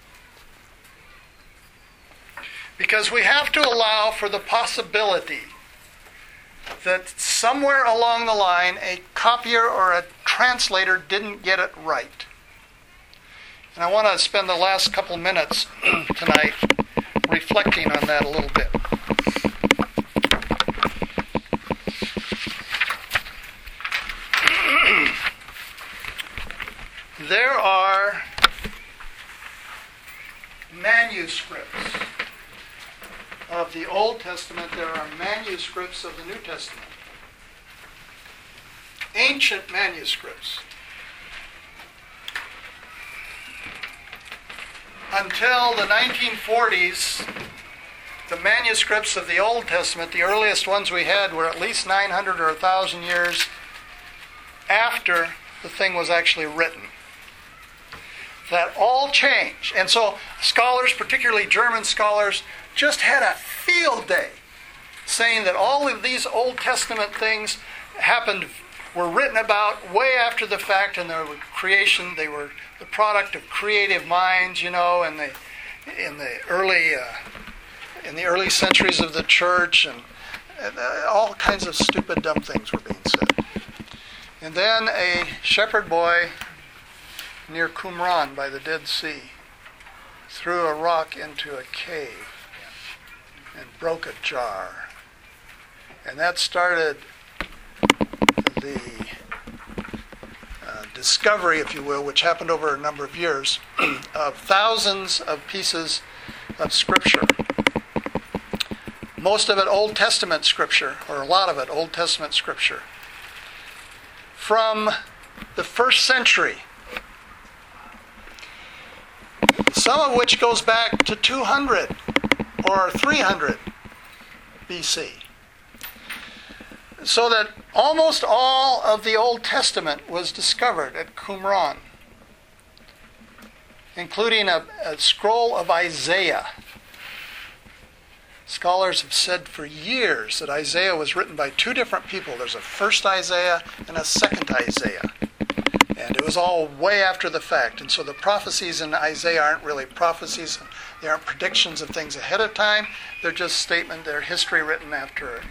Because we have to allow for the possibility that somewhere along the line a copier or a translator didn't get it right. And I want to spend the last couple minutes tonight reflecting on that a little bit. There are manuscripts of the Old Testament. There are manuscripts of the New Testament. Ancient manuscripts. Until the 1940s, the manuscripts of the Old Testament, the earliest ones we had, were at least 900 or 1,000 years after the thing was actually written. That all changed. And so scholars, particularly German scholars, just had a field day saying that all of these Old Testament things were written about way after the fact, and they were creation, they were the product of creative minds, you know, in the early centuries of the church, and all kinds of stupid, dumb things were being said. And then a shepherd boy near Qumran by the Dead Sea threw a rock into a cave and broke a jar. And that started the discovery, if you will, which happened over a number of years, of thousands of pieces of Scripture. Most of it Old Testament Scripture, or a lot of it Old Testament Scripture, from the 1st century. Some of which goes back to 200 or 300 BC. So that almost all of the Old Testament was discovered at Qumran, including a scroll of Isaiah. Scholars have said for years that Isaiah was written by 2 different people. There's a first Isaiah and a second Isaiah. And it was all way after the fact. And so the prophecies in Isaiah aren't really prophecies. They aren't predictions of things ahead of time. They're just they're history written afterwards.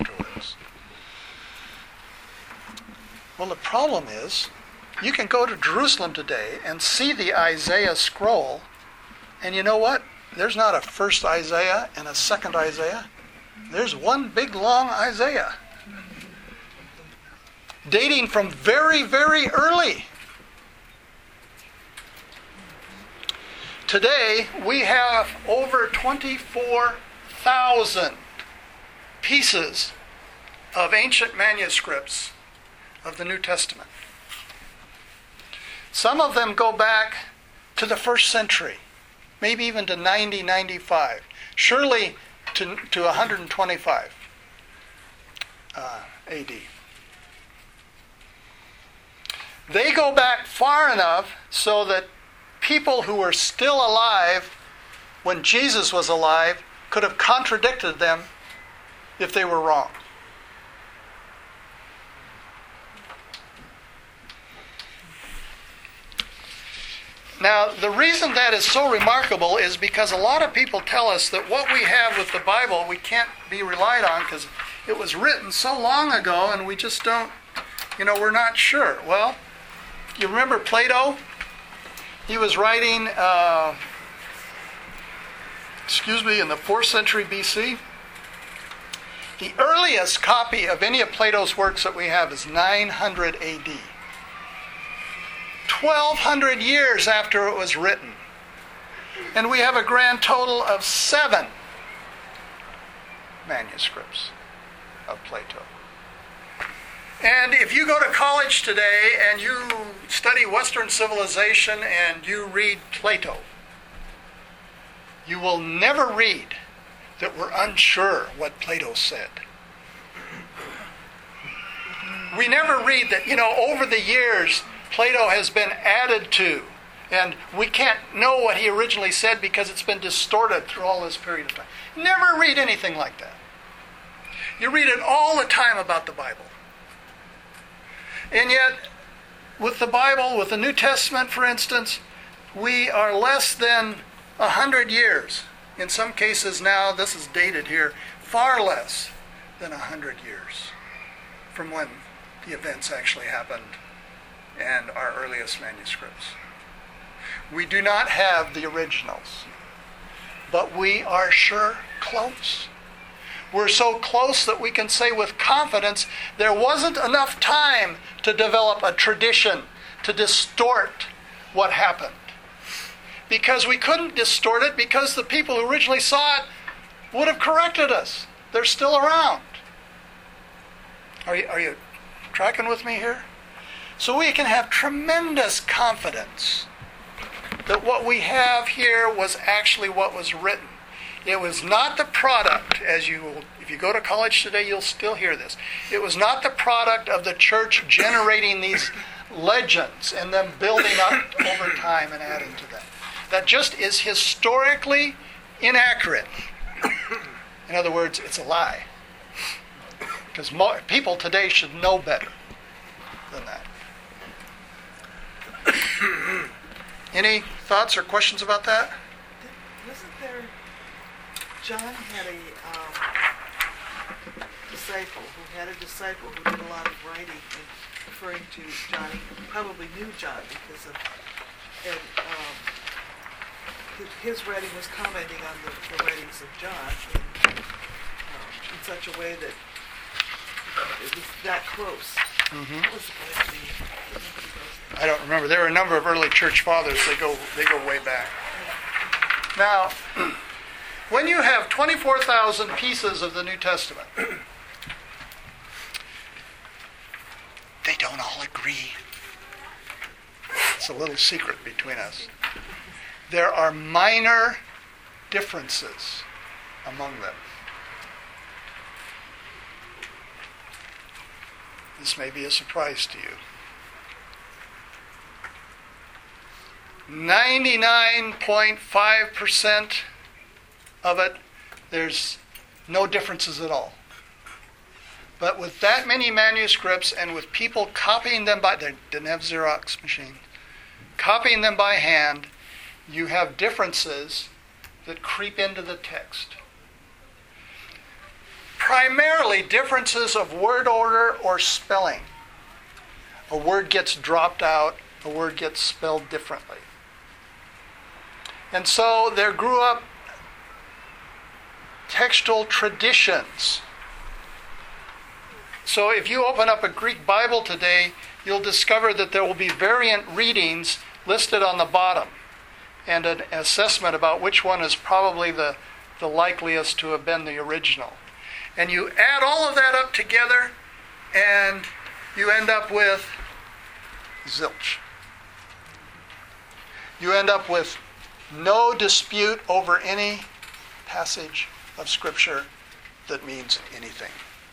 Well, the problem is, you can go to Jerusalem today and see the Isaiah scroll, and you know what? There's not a first Isaiah and a second Isaiah. There's one big long Isaiah, dating from very, very early. Today, we have over 24,000 pieces of ancient manuscripts of the New Testament. Some of them go back to the 1st century, maybe even to 95, surely to 125 AD. They go back far enough so that people who were still alive when Jesus was alive could have contradicted them if they were wrong. Now, the reason that is so remarkable is because a lot of people tell us that what we have with the Bible we can't be relied on because it was written so long ago and we just don't, we're not sure. Well, you remember Plato? He was writing, in the 4th century BC. The earliest copy of any of Plato's works that we have is 900 AD. 1,200 years after it was written. And we have a grand total of 7 manuscripts of Plato. And if you go to college today and you study Western civilization and you read Plato, you will never read that we're unsure what Plato said. We never read that, over the years, Plato has been added to, and we can't know what he originally said because it's been distorted through all this period of time. Never read anything like that. You read it all the time about the Bible. And yet, with the Bible, with the New Testament, for instance, we are less than 100 years. In some cases now, this is dated here, far less than 100 years from when the events actually happened and our earliest manuscripts. We do not have the originals, but we are sure close. We're so close that we can say with confidence there wasn't enough time to develop a tradition to distort what happened. Because we couldn't distort it because the people who originally saw it would have corrected us. They're still around. Are you tracking with me here? So we can have tremendous confidence that what we have here was actually what was written. It was not the product, if you go to college today, you'll still hear this. It was not the product of the church generating these legends and them building up over time and adding to them. That just is historically inaccurate. In other words, it's a lie. Because people today should know better than that. Any thoughts or questions about that? Wasn't there... John had a disciple who did a lot of writing and referring to John. He probably knew John because of... his writing was commenting on the writings of John in such a way that it was that close. Mm-hmm. What was the guy's name? I don't remember. There are a number of early church fathers. They go way back. Now, when you have 24,000 pieces of the New Testament, they don't all agree. It's a little secret between us. There are minor differences among them. This may be a surprise to you. 99.5% of it, there's no differences at all. But with that many manuscripts and with people copying them they didn't have Xerox machines, copying them by hand, you have differences that creep into the text. Primarily differences of word order or spelling. A word gets dropped out, a word gets spelled differently. And so there grew up textual traditions. So if you open up a Greek Bible today, you'll discover that there will be variant readings listed on the bottom. and an assessment about which one is probably the likeliest to have been the original. And you add all of that up together, and you end up with zilch. You end up with no dispute over any passage of Scripture that means anything.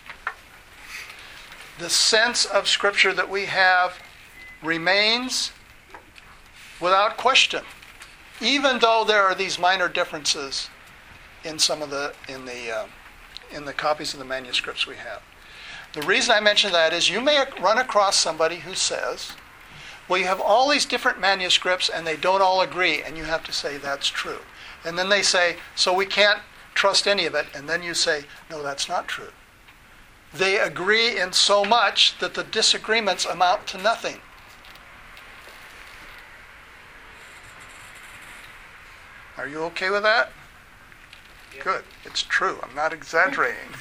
The sense of Scripture that we have remains without question, even though there are these minor differences in some of the copies of the manuscripts we have. The reason I mention that is you may run across somebody who says, well, you have all these different manuscripts and they don't all agree, and you have to say that's true. And then they say, so we can't trust any of it, and then you say, no, that's not true. They agree in so much that the disagreements amount to nothing. Are you okay with that? Yeah. Good. It's true. I'm not exaggerating.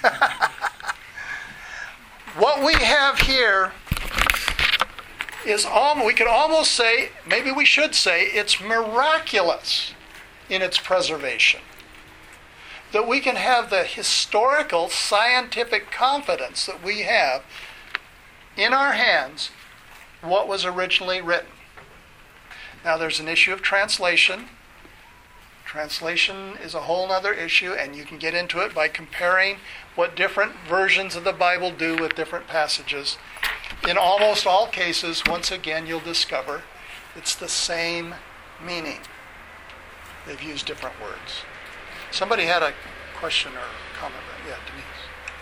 What we have here is, we could almost say, maybe we should say, it's miraculous in its preservation. That we can have the historical, scientific confidence that we have in our hands what was originally written. Now there's an issue of translation. Translation is a whole other issue, and you can get into it by comparing what different versions of the Bible do with different passages. In almost all cases, once again, you'll discover it's the same meaning. They've used different words. Somebody had a question or comment. Yeah, Denise.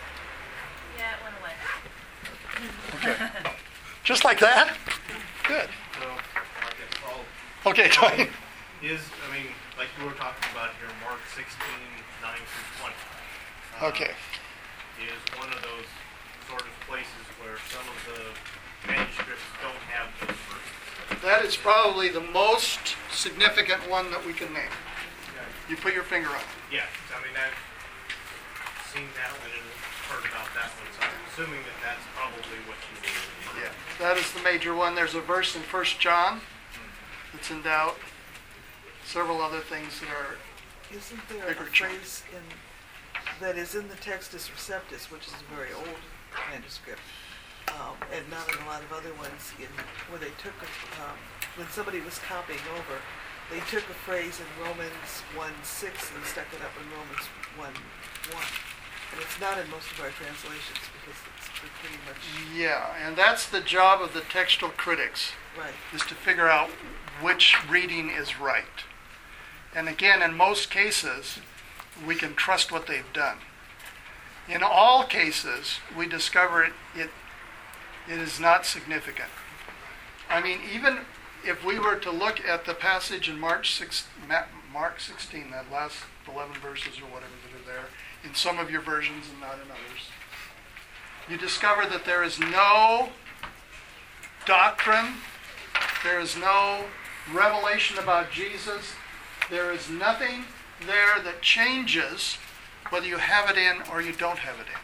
Yeah, it went away. Okay. Just like that? Good. Okay, Tony. Like you were talking about here, Mark 16, 9 through 20. Okay. Is one of those sort of places where some of the manuscripts don't have those verses. That is probably the most significant one that we can name. You put your finger on it. Yeah, I've seen that one and heard about that one, so I'm assuming that that's probably what you were. Yeah, that is the major one. There's a verse in 1 John that's in doubt. Several other things that are Isn't there a phrase that is in the Textus Receptus, which is a very old manuscript, and not in a lot of other ones, where they took, when somebody was copying over, they took a phrase in Romans 1:6 and stuck it up in Romans 1:1. And it's not in most of our translations because it's pretty much... Yeah, and that's the job of the textual critics. Right. Is to figure out which reading is right. And again, in most cases, we can trust what they've done. In all cases, we discover it is not significant. I mean, even if we were to look at the passage in Mark 16, that last 11 verses or whatever that are there, in some of your versions and not in others, you discover that there is no doctrine, there is no revelation about Jesus, there is nothing there that changes whether you have it in or you don't have it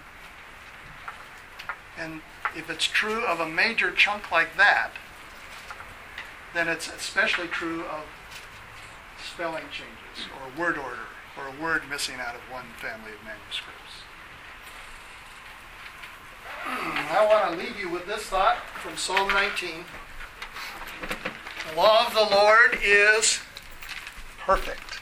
in. And if it's true of a major chunk like that, then it's especially true of spelling changes or word order or a word missing out of one family of manuscripts. I want to leave you with this thought from Psalm 19. The law of the Lord is perfect,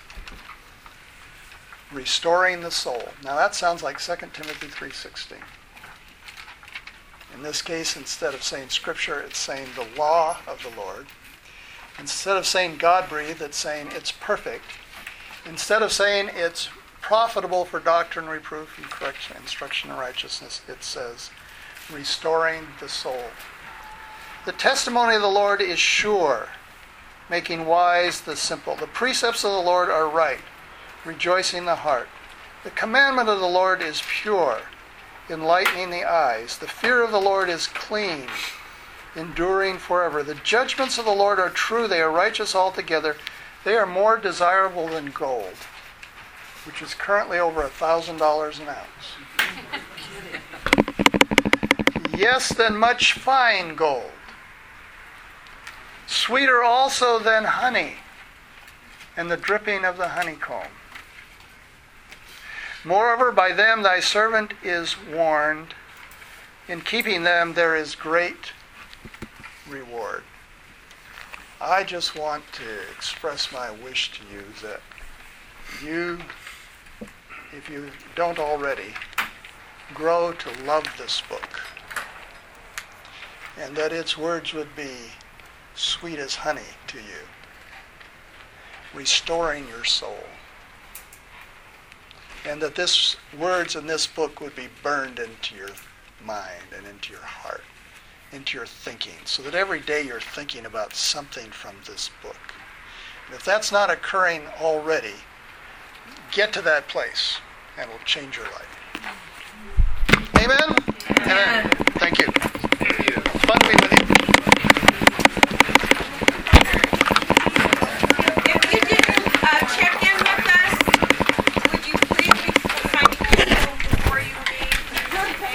restoring the soul. Now that sounds like 2 Timothy 3:16. In this case, instead of saying Scripture, it's saying the law of the Lord. Instead of saying God-breathed, it's saying it's perfect. Instead of saying it's profitable for doctrine, reproof, and correction, instruction, and righteousness, it says restoring the soul. The testimony of the Lord is sure, making wise the simple. The precepts of the Lord are right, rejoicing the heart. The commandment of the Lord is pure, enlightening the eyes. The fear of the Lord is clean, enduring forever. The judgments of the Lord are true, they are righteous altogether. They are more desirable than gold, which is currently over $1,000 an ounce. Yes, than much fine gold. Sweeter also than honey, and the dripping of the honeycomb. Moreover, by them thy servant is warned. In keeping them there is great reward. I just want to express my wish to you that you, if you don't already, grow to love this book, and that its words would be sweet as honey to you, restoring your soul, and that this words in this book would be burned into your mind and into your heart, into your thinking, so that every day you're thinking about something from this book. And if that's not occurring already, get to that place and it'll change your life. Amen?